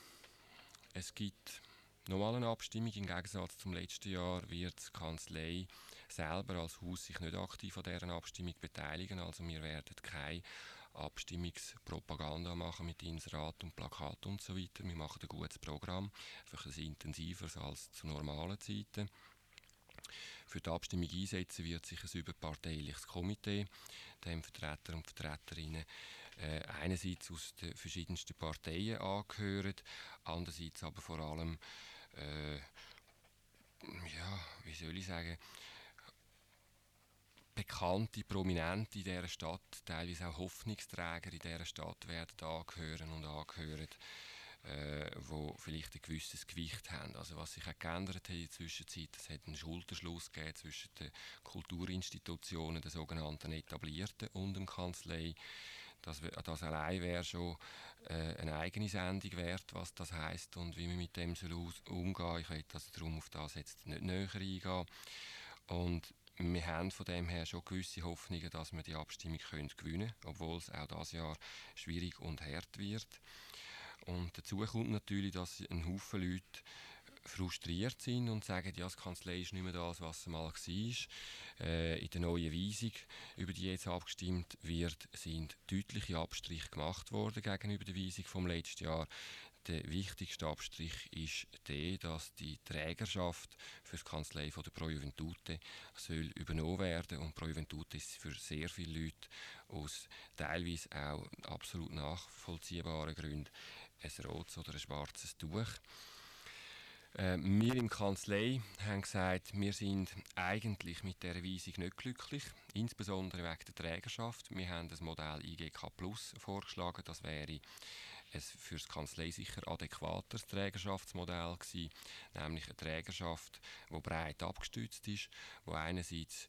Es gibt nochmal eine Abstimmung. Im Gegensatz zum letzten Jahr wird die Kanzlei selber als Haus sich nicht aktiv an dieser Abstimmung beteiligen. Also wir werden keine Abstimmungspropaganda machen mit Inserat und Plakat und so weiter. Wir machen ein gutes Programm, einfach ein intensiveres als zu normalen Zeiten. Für die Abstimmung einsetzen wird sich ein überparteiliches Komitee, dem Vertreter und Vertreterinnen äh, einerseits aus den verschiedensten Parteien angehören, andererseits aber vor allem, äh, ja, wie soll ich sagen, bekannte, Prominente in dieser Stadt, teilweise auch Hoffnungsträger in dieser Stadt werden angehören und angehören, äh, wo vielleicht ein gewisses Gewicht haben. Also was sich auch geändert hat in der Zwischenzeit, es hat einen Schulterschluss gegeben zwischen den Kulturinstitutionen, den sogenannten Etablierten und dem Kanzlei. Das, das allein wäre schon äh, eine eigene Sendung wert, was das heisst und wie man mit dem soll umgehen soll. Ich will also darum auf das jetzt nicht näher eingehen. Und wir haben von dem her schon gewisse Hoffnungen, dass wir die Abstimmung können gewinnen können, obwohl es auch dieses Jahr schwierig und hart wird. Und dazu kommt natürlich, dass ein Haufen Leute frustriert sind und sagen, ja, das Kanzlei ist nicht mehr das, was es mal war. Äh, in der neuen Weisung, über die jetzt abgestimmt wird, sind deutliche Abstriche gemacht worden gegenüber der Weisung vom letzten Jahr. Der wichtigste Abstrich ist der, dass die Trägerschaft für die Kanzlei von der Pro Juventute soll übernommen werden. Und Pro Juventute ist für sehr viele Leute aus teilweise auch absolut nachvollziehbaren Gründen ein rotes oder ein schwarzes Tuch. Äh, wir im Kanzlei haben gesagt, wir sind eigentlich mit dieser Weisung nicht glücklich, insbesondere wegen der Trägerschaft. Wir haben das Modell I G K Plus vorgeschlagen, das wäre ein für das Kanzlei sicher adäquateres Trägerschaftsmodell gewesen, nämlich eine Trägerschaft, die breit abgestützt ist, wo einerseits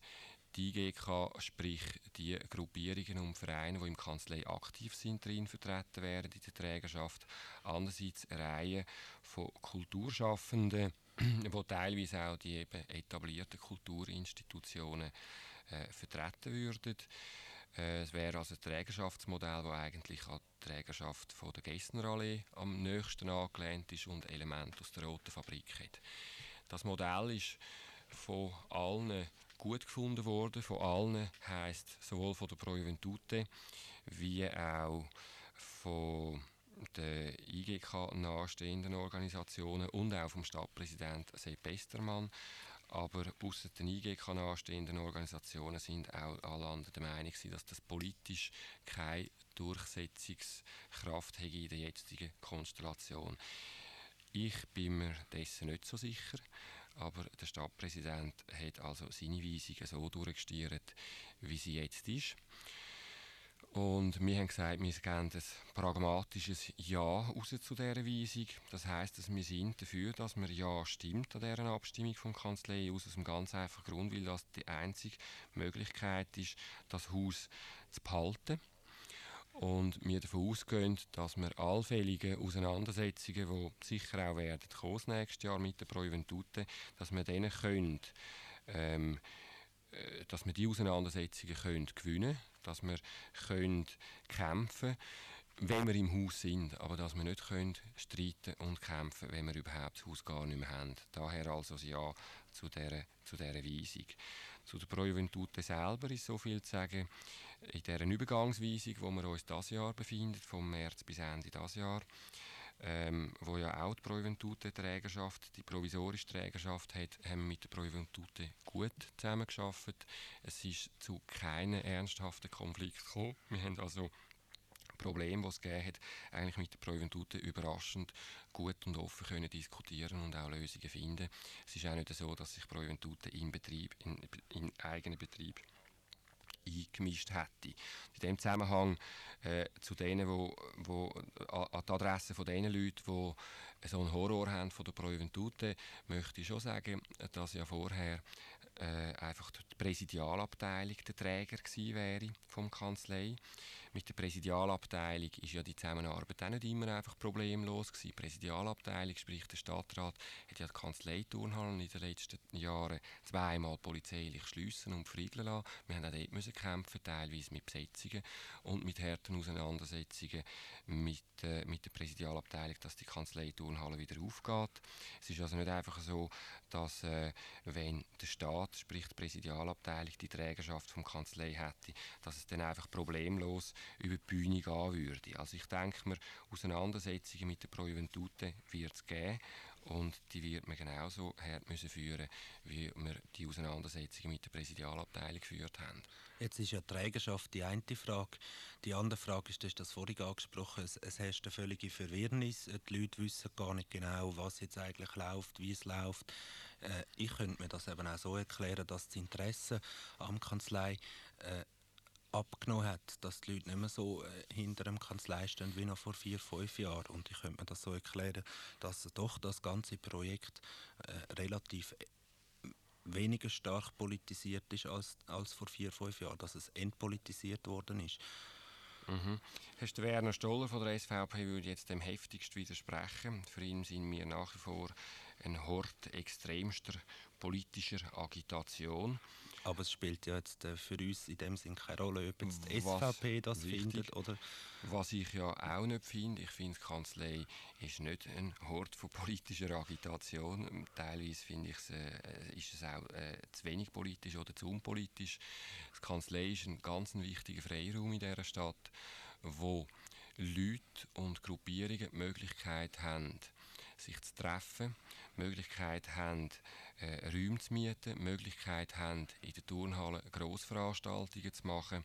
Die I G K, sprich die Gruppierungen und Vereine, die im Kanzlei aktiv sind, drin vertreten werden in der Trägerschaft. Andererseits eine Reihe von Kulturschaffenden, die teilweise auch die eben etablierten Kulturinstitutionen äh, vertreten würden. Äh, es wäre also ein Trägerschaftsmodell, das eigentlich an die Trägerschaft von der Gessnerallee am nächsten angelehnt ist und Elemente aus der Roten Fabrik hat. Das Modell ist von allen gut gefunden worden, von allen heisst sowohl von der Pro Juventute wie auch von den I G K nahestehenden Organisationen und auch vom Stadtpräsidenten Sepp Estermann. Aber ausser den I G K nahestehenden Organisationen sind auch alle anderen der Meinung, dass das politisch keine Durchsetzungskraft hätte in der jetzigen Konstellation. Ich bin mir dessen nicht so sicher, aber der Stadtpräsident hat also seine Weisung so durchgestiert, wie sie jetzt ist. Und wir haben gesagt, wir geben ein pragmatisches Ja raus zu dieser Weisung. Das heisst, dass wir sind dafür, dass man Ja stimmt an dieser Abstimmung vom Kanzlei aus, aus dem ganz einfachen Grund, weil das die einzige Möglichkeit ist, das Haus zu behalten. Und wir davon ausgehen, dass wir allfällige Auseinandersetzungen, die sicher auch werden kommen, das nächste Jahr mit der Pro Juventute, dass wir denen können, ähm, dass wir die Auseinandersetzungen können gewinnen, dass wir können kämpfen, wenn wir im Haus sind, aber dass wir nicht können streiten und kämpfen, wenn wir überhaupt das Haus gar nicht mehr haben. Daher also das Ja zu dieser, zu dieser Weisung. Zu der Pro Juventute selber ist so viel zu sagen, in dieser Übergangsweisung, wo wir uns dieses Jahr befinden, vom März bis Ende dieses Jahr, ähm, wo ja auch die Pro Juventute Trägerschaft, die provisorische Trägerschaft hat, haben wir mit der Pro Juventute gut zusammengearbeitet. Es ist zu keinen ernsthaften Konflikten gekommen. Wir haben also Probleme, die es gegeben hat, eigentlich mit der Pro Juventute überraschend gut und offen können diskutieren und auch Lösungen finden. Es ist auch nicht so, dass sich Pro Juventute in Betrieb, in, in eigenen Betrieb eingemischt hätte. In dem Zusammenhang äh, zu denen, wo, wo, an die Adresse von den Leuten, die so einen Horror haben von der Pro Juventute, möchte ich schon sagen, dass ja vorher äh, einfach die Präsidialabteilung der Träger gewesen wäre vom Kanzlei. Mit der Präsidialabteilung ist ja die Zusammenarbeit auch nicht immer einfach problemlos gewesen. Die Präsidialabteilung, sprich der Stadtrat, hat ja die Kanzleiturnhallen in den letzten Jahren zweimal polizeilich schliessen und friedeln lassen. Wir haben auch dort müssen kämpfen, teilweise mit Besetzungen und mit harten Auseinandersetzungen mit, äh, mit der Präsidialabteilung, dass die Kanzleiturnhalle wieder aufgeht. Es ist also nicht einfach so, dass äh, wenn der Staat, sprich die Präsidialabteilung, die Trägerschaft vom Kanzlei hätte, dass es dann einfach problemlos über die Bühne gehen würde. Also ich denke mir, Auseinandersetzungen mit der Pro Juventute wird es geben und die wird man genauso hart müssen führen, wie wir die Auseinandersetzungen mit der Präsidialabteilung geführt haben. Jetzt ist ja die Trägerschaft die eine Frage. Die andere Frage ist, du hast das vorhin angesprochen, es, es herrscht eine völlige Verwirrnis. Die Leute wissen gar nicht genau, was jetzt eigentlich läuft, wie es läuft. Äh, ich könnte mir das eben auch so erklären, dass das Interesse am Kanzlei äh, abgenommen hat, dass die Leute nicht mehr so äh, hinter dem Kanzlei stehen wie noch vor vier, fünf Jahren. Und ich könnte mir das so erklären, dass doch das ganze Projekt äh, relativ weniger stark politisiert ist als, als vor vier, fünf Jahren, dass es entpolitisiert worden ist. Mhm. Hast du Werner Stoller von der S V P würde jetzt dem heftigst widersprechen. Für ihn sind wir nach wie vor ein Hort extremster politischer Agitation. Aber es spielt ja jetzt äh, für uns in dem Sinne keine Rolle, ob jetzt die S V P das wichtig, findet oder... Was ich ja auch nicht finde, ich finde, die Kanzlei ist nicht ein Hort von politischer Agitation. Teilweise finde ich, es, äh, ist es auch äh, zu wenig politisch oder zu unpolitisch. Die Kanzlei ist ein ganz wichtiger Freiraum in dieser Stadt, wo Leute und Gruppierungen die Möglichkeit haben, sich zu treffen, die Möglichkeit haben, äh, Räume zu mieten, die Möglichkeit haben, in der Turnhalle Grossveranstaltungen zu machen.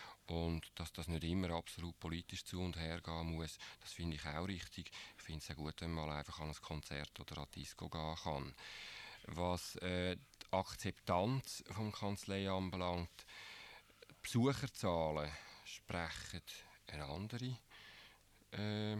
Und dass das nicht immer absolut politisch zu und her gehen muss, das finde ich auch richtig. Ich finde es auch gut, wenn man mal einfach an ein Konzert oder an die Disco gehen kann. Was äh, die Akzeptanz vom Kanzlei anbelangt, Besucherzahlen sprechen eine andere äh,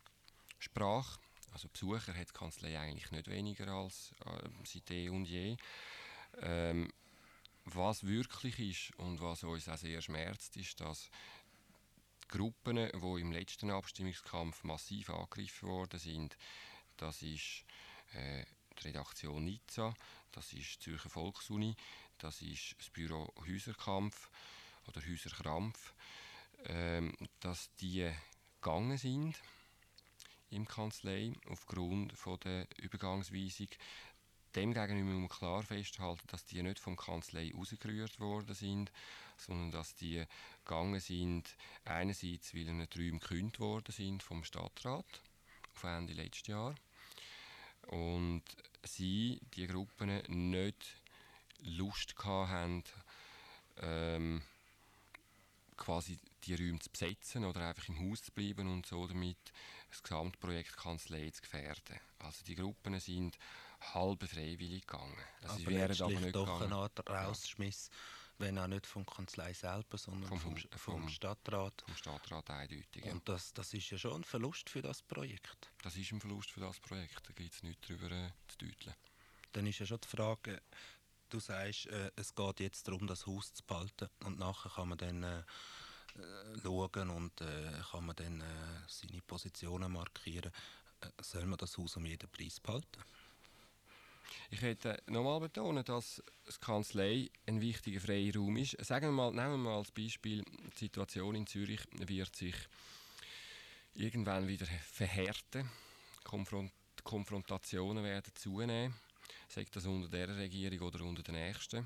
Sprache. Also Besucher hat die Kanzlei eigentlich nicht weniger als äh, seit eh und je. Ähm, was wirklich ist und was uns auch sehr schmerzt, ist, dass die Gruppen, die im letzten Abstimmungskampf massiv angegriffen worden sind, das ist äh, die Redaktion Nizza, das ist die Zürcher Volksuni, das ist das Büro Häuserkampf oder Häuserkrampf, ähm, dass die gegangen sind im Kanzlei aufgrund von der Übergangsweisung. Demgegenüber muss man klar festhalten, dass die nicht vom Kanzlei rausgerührt worden sind, sondern dass die gegangen sind, einerseits, weil ihnen die Räume gekündigt worden sind vom Stadtrat auf Ende letzten Jahr und sie, die Gruppen, nicht Lust hatten, ähm, quasi die Räume zu besetzen oder einfach im Haus zu bleiben und so damit das Gesamtprojekt Kanzlei zu gefährden. Also die Gruppen sind halb freiwillig gegangen. Das aber wäre letztlich aber nicht doch gegangen. eine Art Rausschmiss, wenn auch nicht vom Kanzlei selber, sondern Vom, vom, vom, vom, vom Stadtrat. Vom Stadtrat eindeutig. Ja. Und das, das ist ja schon ein Verlust für das Projekt. Das ist ein Verlust für das Projekt, da gibt es nichts darüber äh, zu deuteln. Dann ist ja schon die Frage, du sagst, äh, es geht jetzt darum, das Haus zu behalten und nachher kann man dann äh, schauen und äh, kann man dann äh, seine Positionen markieren. Äh, soll man das Haus um jeden Preis behalten? Ich möchte nochmal betonen, dass die Kanzlei ein wichtiger freier Raum ist. Sagen wir mal, nehmen wir mal als Beispiel, die Situation in Zürich wird sich irgendwann wieder verhärten. Konfront Konfrontationen werden zunehmen, sei das unter dieser Regierung oder unter der nächsten.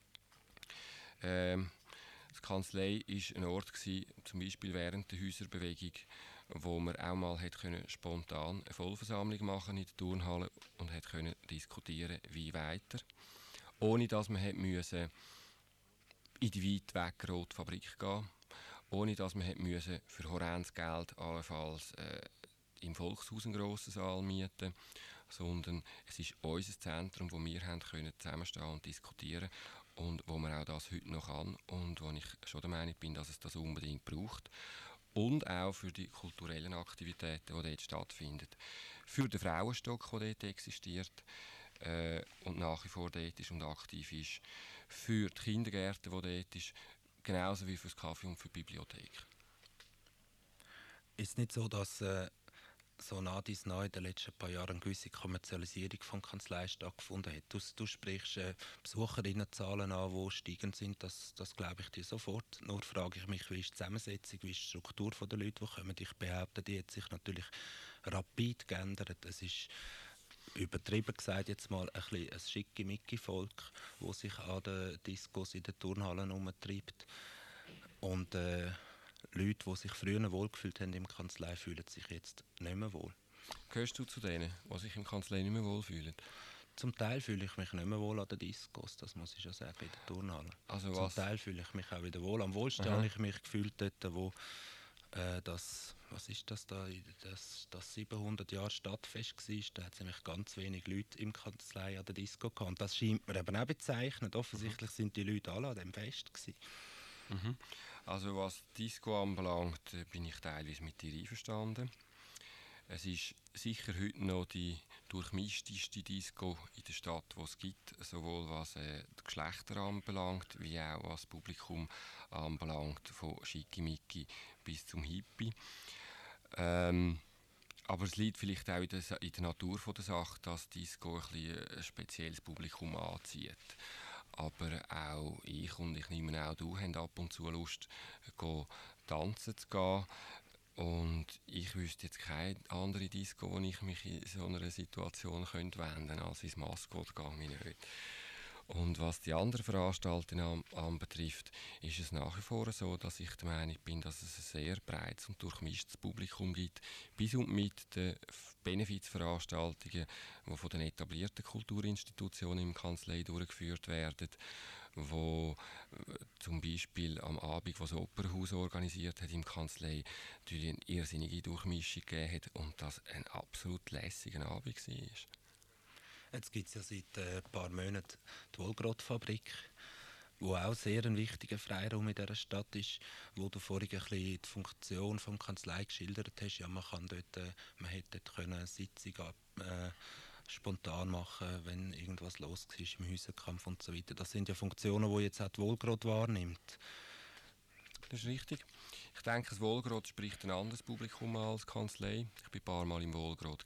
Ähm, die Kanzlei war ein Ort gewesen, zum Beispiel während der Häuserbewegung, wo man auch mal hat können spontan eine Vollversammlung machen in der Turnhalle und hat können diskutieren, wie weiter, ohne dass man hat müssen in die weit weg rote Fabrik gehen, ohne dass man hat müssen für horrendes Geld allenfalls äh, im Volkshaus einen grossen Saal mieten, sondern es ist unser Zentrum, wo wir haben können zusammenstehen und diskutieren und wo man auch das heute noch kann und wo ich schon der Meinung bin, dass es das unbedingt braucht. Und auch für die kulturellen Aktivitäten, die dort stattfinden. Für den Frauenstock, der dort existiert äh, und nach wie vor dort ist und aktiv ist. Für die Kindergärten, die dort ist. Genauso wie für das Café und für die Bibliothek. Ist es nicht so, dass äh, so nah dies nah in den letzten paar Jahren eine gewisse Kommerzialisierung von Kanzlei stattgefunden hat? Du, du sprichst äh, Besucherinnenzahlen an, die steigend sind, das, das glaube ich dir sofort. Nur frage ich mich, wie ist die Zusammensetzung, wie ist die Struktur der Leute, die kommen? Ich behaupte, die hat sich natürlich rapid geändert. Es ist übertrieben gesagt jetzt mal ein, bisschen ein Schickimicki-Volk, das sich an den Diskos in den Turnhallen umtreibt. Und äh, Leute, die sich früher wohlgefühlt haben im Kanzlei, fühlen sich jetzt nicht mehr wohl. Gehörst du zu denen, die sich im Kanzlei nicht mehr wohlfühlen? Zum Teil fühle ich mich nicht mehr wohl an den Diskos, das muss ich schon sagen, in der Turnhalle. Also Zum was? Teil fühle ich mich auch wieder wohl. Am wohlsten Aha. habe ich mich gefühlt dort, wo äh, das, was ist das da, das, das siebenhundert Jahre Stadtfest war. Da hat es nämlich ganz wenig Leute im Kanzlei an der Disco gehabt. Und das scheint mir eben auch bezeichnet. Offensichtlich mhm. sind die Leute alle an dem Fest gewesen. Mhm. Also was Disco anbelangt, bin ich teilweise mit dir einverstanden. Es ist sicher heute noch die durchmischteste Disco in der Stadt, die es gibt, sowohl was äh, die Geschlechter anbelangt, wie auch was das Publikum anbelangt, von Schickimicki bis zum Hippie. Ähm, aber es liegt vielleicht auch in der, in der Natur der Sache, dass Disco ein, bisschen ein spezielles Publikum anzieht. Aber auch ich und ich nehme auch du haben ab und zu Lust, go tanzen zu gehen. Und ich wüsste jetzt keine andere Disco, wo ich mich in so einer Situation könnte wenden könnte, als ins Maskott gehe ich nicht. Und was die anderen Veranstaltungen anbetrifft, ist es nach wie vor so, dass ich der Meinung bin, dass es ein sehr breites und durchmischtes Publikum gibt, bis und mit den Benefizveranstaltungen, die von den etablierten Kulturinstitutionen im Kanzlei durchgeführt werden, wo äh, zum Beispiel am Abend, wo das Opernhaus organisiert hat im Kanzlei, natürlich eine irrsinnige Durchmischung gegeben hat und das ein absolut lässiger Abend war. Jetzt gibt es ja seit äh, ein paar Monaten die Wohlgrad-Fabrik, wo auch sehr ein wichtiger Freiraum in dieser Stadt ist, wo du vorhin ein bisschen die Funktion des Kanzlei geschildert hast. Ja, man kann dort, äh, man hätte dort können eine Sitzung ab, äh, spontan machen, wenn irgendwas los war im Häuserkampf und so weiter. Das sind ja Funktionen, die jetzt auch die Wolgrod wahrnimmt. Das ist richtig. Ich denke, das Wolgrod spricht ein anderes Publikum an als die Kanzlei. Ich war ein paar Mal im Wolgrod,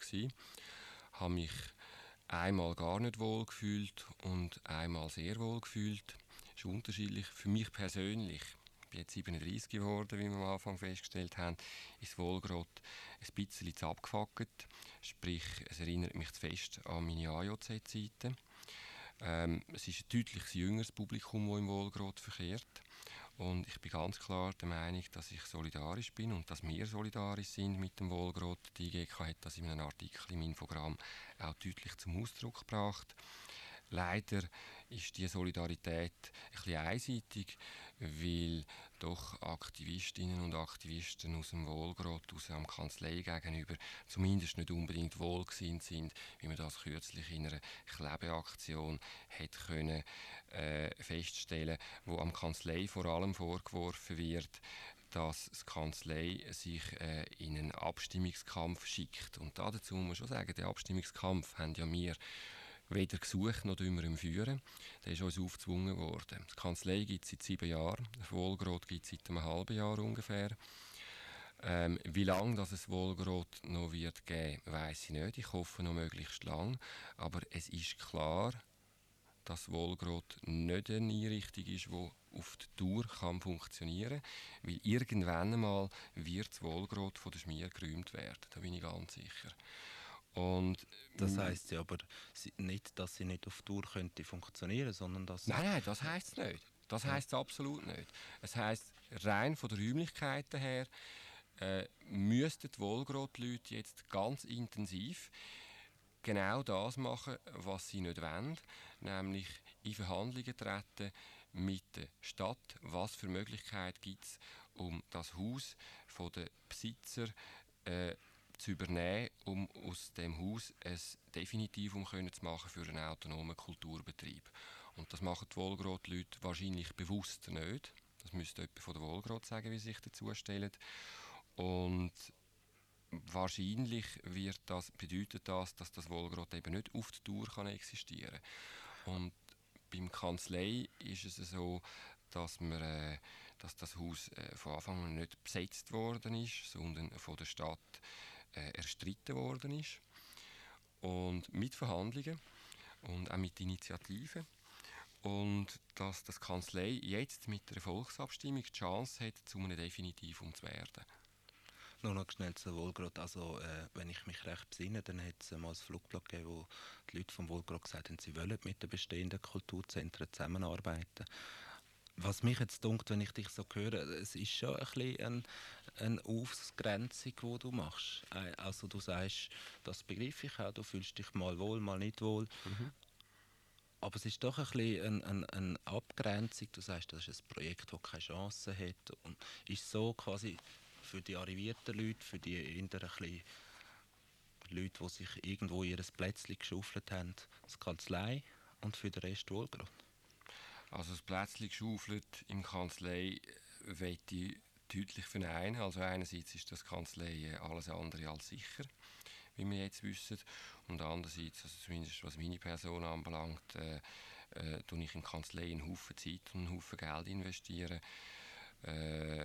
habe mich einmal gar nicht wohl gefühlt und einmal sehr wohl gefühlt. Das ist unterschiedlich. Für mich persönlich, ich bin jetzt siebenunddreissig geworden, wie wir am Anfang festgestellt haben, ist das Wolgrod ein bisschen zu abgefuckt. Sprich, es erinnert mich zu fest an meine A J Z-Zeiten. Ähm, es ist ein deutlich jüngeres Publikum, das im Wolgrod verkehrt. Und ich bin ganz klar der Meinung, dass ich solidarisch bin und dass wir solidarisch sind mit dem Wolgrod. Die I G K hat das in einem Artikel im Infogramm auch deutlich zum Ausdruck gebracht. Leider ist die Solidarität ein bisschen einseitig, weil doch Aktivistinnen und Aktivisten aus dem Wolgrod, aus der Kanzlei gegenüber, zumindest nicht unbedingt wohlgesinnt sind, wie man das kürzlich in einer Klebeaktion hätte können, äh, feststellen, wo am Kanzlei vor allem vorgeworfen wird, dass die Kanzlei sich äh, in einen Abstimmungskampf schickt. Und dazu muss man schon sagen, den Abstimmungskampf haben ja wir weder gesucht noch wir ihn führen. Der ist uns aufgezwungen worden. Die Kanzlei gibt es seit sieben Jahren, das Wolgrod gibt es seit einem halben Jahr ungefähr. Ähm, wie lange das es Wolgrod noch wird geben, weiss ich nicht. Ich hoffe noch möglichst lang. Aber es ist klar, dass Wolgrod nicht eine Einrichtung ist, die auf die Dauer kann funktionieren kann. Weil irgendwann einmal wird das Wolgrod von der Schmier geräumt werden. Da bin ich ganz sicher. Und das heisst ja aber nicht, dass sie nicht auf Dauer könnte funktionieren, sondern dass... Nein, nein, das heisst es nicht. Das heisst es absolut nicht. Es heisst, rein von den Räumlichkeiten her äh, müssten die Wolgrod-Leute jetzt ganz intensiv genau das machen, was sie nicht wollen, nämlich in Verhandlungen treten mit der Stadt. Was für Möglichkeiten gibt es, um das Haus von den Besitzer äh, zu übernehmen, um aus dem Haus ein Definitivum zu machen für einen autonomen Kulturbetrieb. Und das machen die Wolgrod-Leute wahrscheinlich bewusst nicht. Das müsste jemand von der Wolgrod sagen, wie sie sich dazu stellen. Und wahrscheinlich wird das, bedeutet das, dass das Wolgrod eben nicht auf die Dauer kann existieren kann. Und beim Kanzlei ist es so, dass, wir, äh, dass das Haus äh, von Anfang an nicht besetzt worden ist, sondern von der Stadt äh, erstritten worden ist. Und mit Verhandlungen und auch mit Initiativen. Und dass das Kanzlei jetzt mit der Volksabstimmung die Chance hat, zu einem Definitivum zu werden. Nur noch schnell zu Wolgrod. Also, äh, wenn ich mich recht besinne, dann hat es mal ein Flugblatt gegeben, wo die Leute vom Wolgrod gesagt haben, sie wollen mit den bestehenden Kulturzentren zusammenarbeiten. Was mich jetzt dunkt, wenn ich dich so höre, es ist schon ein bisschen eine, eine Ausgrenzung, die du machst. Also du sagst, das begreife ich auch, du fühlst dich mal wohl, mal nicht wohl. Mhm. Aber es ist doch ein bisschen eine, eine, eine Abgrenzung. Du sagst, das ist ein Projekt, das keine Chance hat. Und ist so quasi für die arrivierten Leute, für die eher ein bisschen Leute, die sich irgendwo ihr Plätzchen geschaufelt haben, das Kanzlei und für den Rest Wolgrod? Also das Plätzchen geschaufelt im Kanzlei möchte ich deutlich verneinen. Also einerseits ist das Kanzlei alles andere als sicher, wie wir jetzt wissen. Und andererseits, also zumindest was meine Person anbelangt, äh, äh, tue ich in Kanzlei einen Haufen Zeit und einen Haufen Geld investieren. Äh,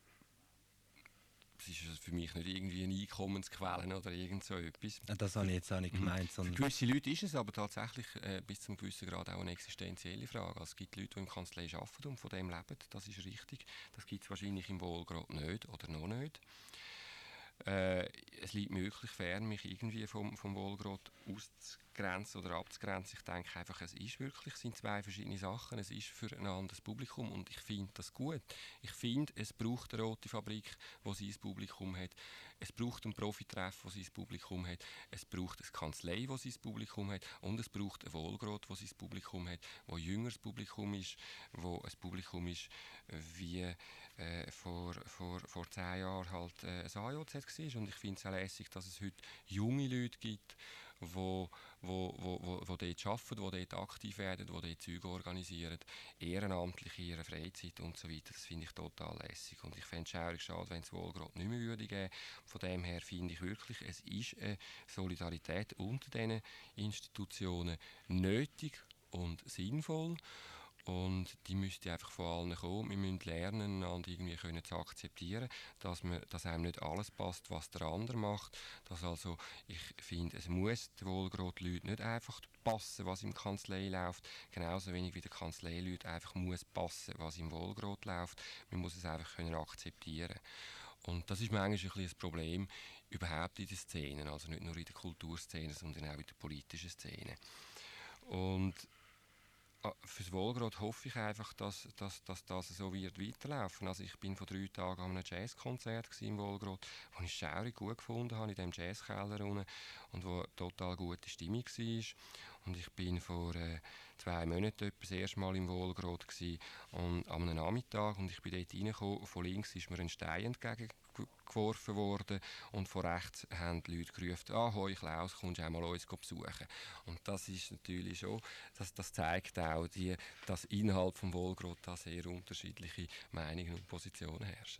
es ist für mich nicht irgendwie eine Einkommensquelle oder irgend so etwas. Das habe ich jetzt auch nicht gemeint. Für gewisse Leute ist es aber tatsächlich äh, bis zu einem gewissen Grad auch eine existenzielle Frage. Also es gibt Leute, die im Kanzlei arbeiten und von dem leben, das ist richtig. Das gibt es wahrscheinlich im Wolgrod nicht oder noch nicht. Äh, es liegt mir wirklich fern, mich irgendwie vom, vom Wolgrod auszugrenzen oder abzugrenzen. Ich denke einfach, es ist wirklich, es sind zwei verschiedene Sachen. Es ist für ein anderes Publikum und ich finde das gut. Ich finde, es braucht eine rote Fabrik, die sein Publikum hat. Es braucht einen Profitreff, der sein Publikum hat. Es braucht eine Kanzlei, die sein Publikum hat. Und es braucht ein Wolgrod, das sein Publikum hat, wo ein jüngeres Publikum ist, wo ein Publikum ist, wie äh, vor, vor, vor zehn Jahren halt äh, ein A J Z war. Und ich finde es auch lässig, dass es heute junge Leute gibt, wo, wo, wo, wo, wo dort arbeiten, die dort aktiv werden, die dort Zeug organisieren, ehrenamtlich in ihrer Freizeit und so weiter. Das finde ich total lässig. Und ich fände es schaurig schade, wenn es Wohlgrad nicht mehr würde geben. Von dem her finde ich wirklich, es ist eine Solidarität unter diesen Institutionen nötig und sinnvoll. Und die müsste einfach von allen kommen. Wir müssen lernen, einander irgendwie können zu akzeptieren, dass, wir, dass einem nicht alles passt, was der andere macht. Dass also, ich finde, es muss den Wohlgrad-Leuten nicht einfach passen, was im Kanzlei läuft. Genauso wenig wie der Kanzleileuten einfach muss passen, was im Wohlgrad läuft. Man muss es einfach können akzeptieren. Und das ist manchmal ein bisschen das Problem überhaupt in den Szenen. Also nicht nur in der Kulturszene, sondern auch in der politischen Szene. Und fürs Wohlgrad hoffe ich einfach, dass, dass, dass das so wird weiterlaufen. Also ich bin vor drei Tagen an einem Jazzkonzert im Wohlgrad, das ich schaurig gut gefunden habe, in diesem Jazzkeller unten, und wo total gute Stimmung war. Und ich bin vor äh, zwei Monaten das erste Mal im Wohlgrad gsi, und an einem Nachmittag, und ich bin dort reingekommen, und von links ist mir ein Stein entgegengeworfen worden und von rechts haben die Leute gerufen: «Ahoi Klaus, kommst du auch mal uns besuchen?» Und das ist natürlich schon, das, das zeigt auch, die, dass innerhalb des Wohlgrad da sehr unterschiedliche Meinungen und Positionen herrschen.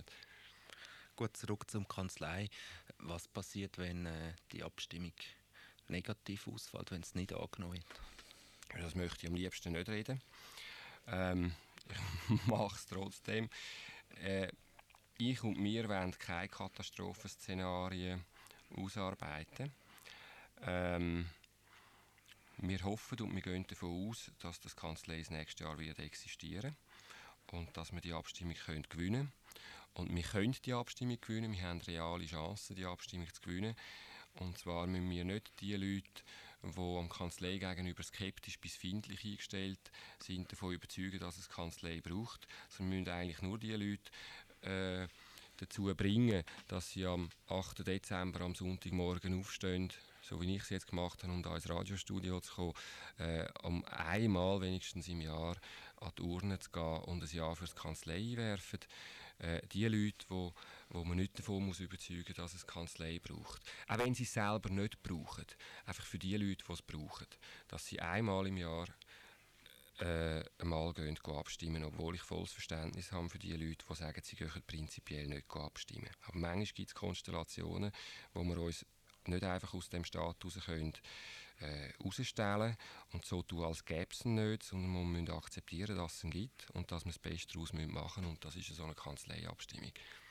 Gut, zurück zur Kanzlei. Was passiert, wenn äh, die Abstimmung negativ ausfällt, wenn es nicht angenommen wird? Das möchte ich am liebsten nicht reden. Ähm, ich mache es trotzdem. Äh, ich und wir wollen keine Katastrophenszenarien ausarbeiten. Ähm, wir hoffen und wir gehen davon aus, dass das Kanzlei das nächste Jahr wird existieren und dass wir die Abstimmung können gewinnen können. Und wir können die Abstimmung gewinnen, wir haben reale Chancen, die Abstimmung zu gewinnen. Und zwar müssen wir nicht die Leute, die am Kanzlei gegenüber skeptisch bis feindlich eingestellt sind, davon überzeugen, dass es Kanzlei braucht, sondern wir müssen eigentlich nur die Leute äh, dazu bringen, dass sie am achten Dezember am Sonntagmorgen aufstehen, so wie ich es jetzt gemacht habe, um da ins Radiostudio zu kommen, äh, um einmal wenigstens im Jahr an die Urne zu gehen und ein Jahr für die Kanzlei einwerfen. Äh, die Leute, die wo man nicht davon muss überzeugen, dass es Kanzlei braucht. Auch wenn sie es selber nicht brauchen. Einfach für die Leute, die es brauchen. Dass sie einmal im Jahr äh, einmal gehen, gehen abstimmen, obwohl ich volles Verständnis habe für die Leute, die sagen, sie gehen prinzipiell nicht abstimmen. Aber manchmal gibt es Konstellationen, wo wir uns nicht einfach aus dem Staat raus können, äh, rausstellen und so tun, als gäbe es ihn nicht, sondern wir müssen akzeptieren, dass es ihn gibt und dass wir das Beste daraus machen müssen, und das ist so eine Kanzleiabstimmung.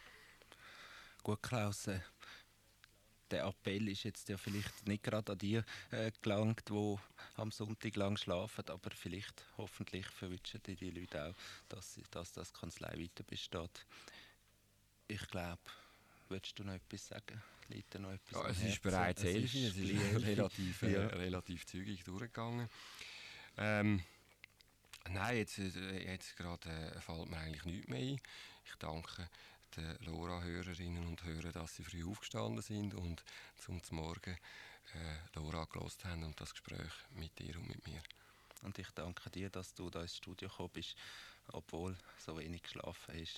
Gut, Klaus, äh, der Appell ist jetzt ja vielleicht nicht gerade an die äh, gelangt, die am Sonntag lang schlafen, aber vielleicht, hoffentlich, verwünschen die, die Leute auch, dass, dass das Kanzlei weiter besteht. Ich glaube, willst du noch etwas sagen? Liegt noch etwas ja, am es Herzen? ist bereits Es elf, ist es ist relativ, äh, ja. relativ zügig durchgegangen. Ähm, nein, jetzt, jetzt gerade äh, fällt mir eigentlich nichts mehr ein. Ich danke den Lora-Hörerinnen und Hörern, dass sie früh aufgestanden sind und zum Morgen äh, Lora gehört haben und das Gespräch mit dir und mit mir. Und ich danke dir, dass du da ins Studio gekommen bist, obwohl so wenig geschlafen hast.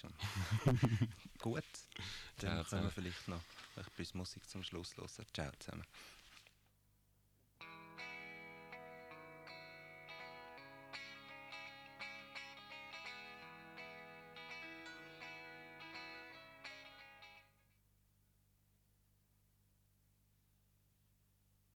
Gut, dann Ciao, können wir vielleicht noch etwas Musik zum Schluss hören. Ciao zusammen.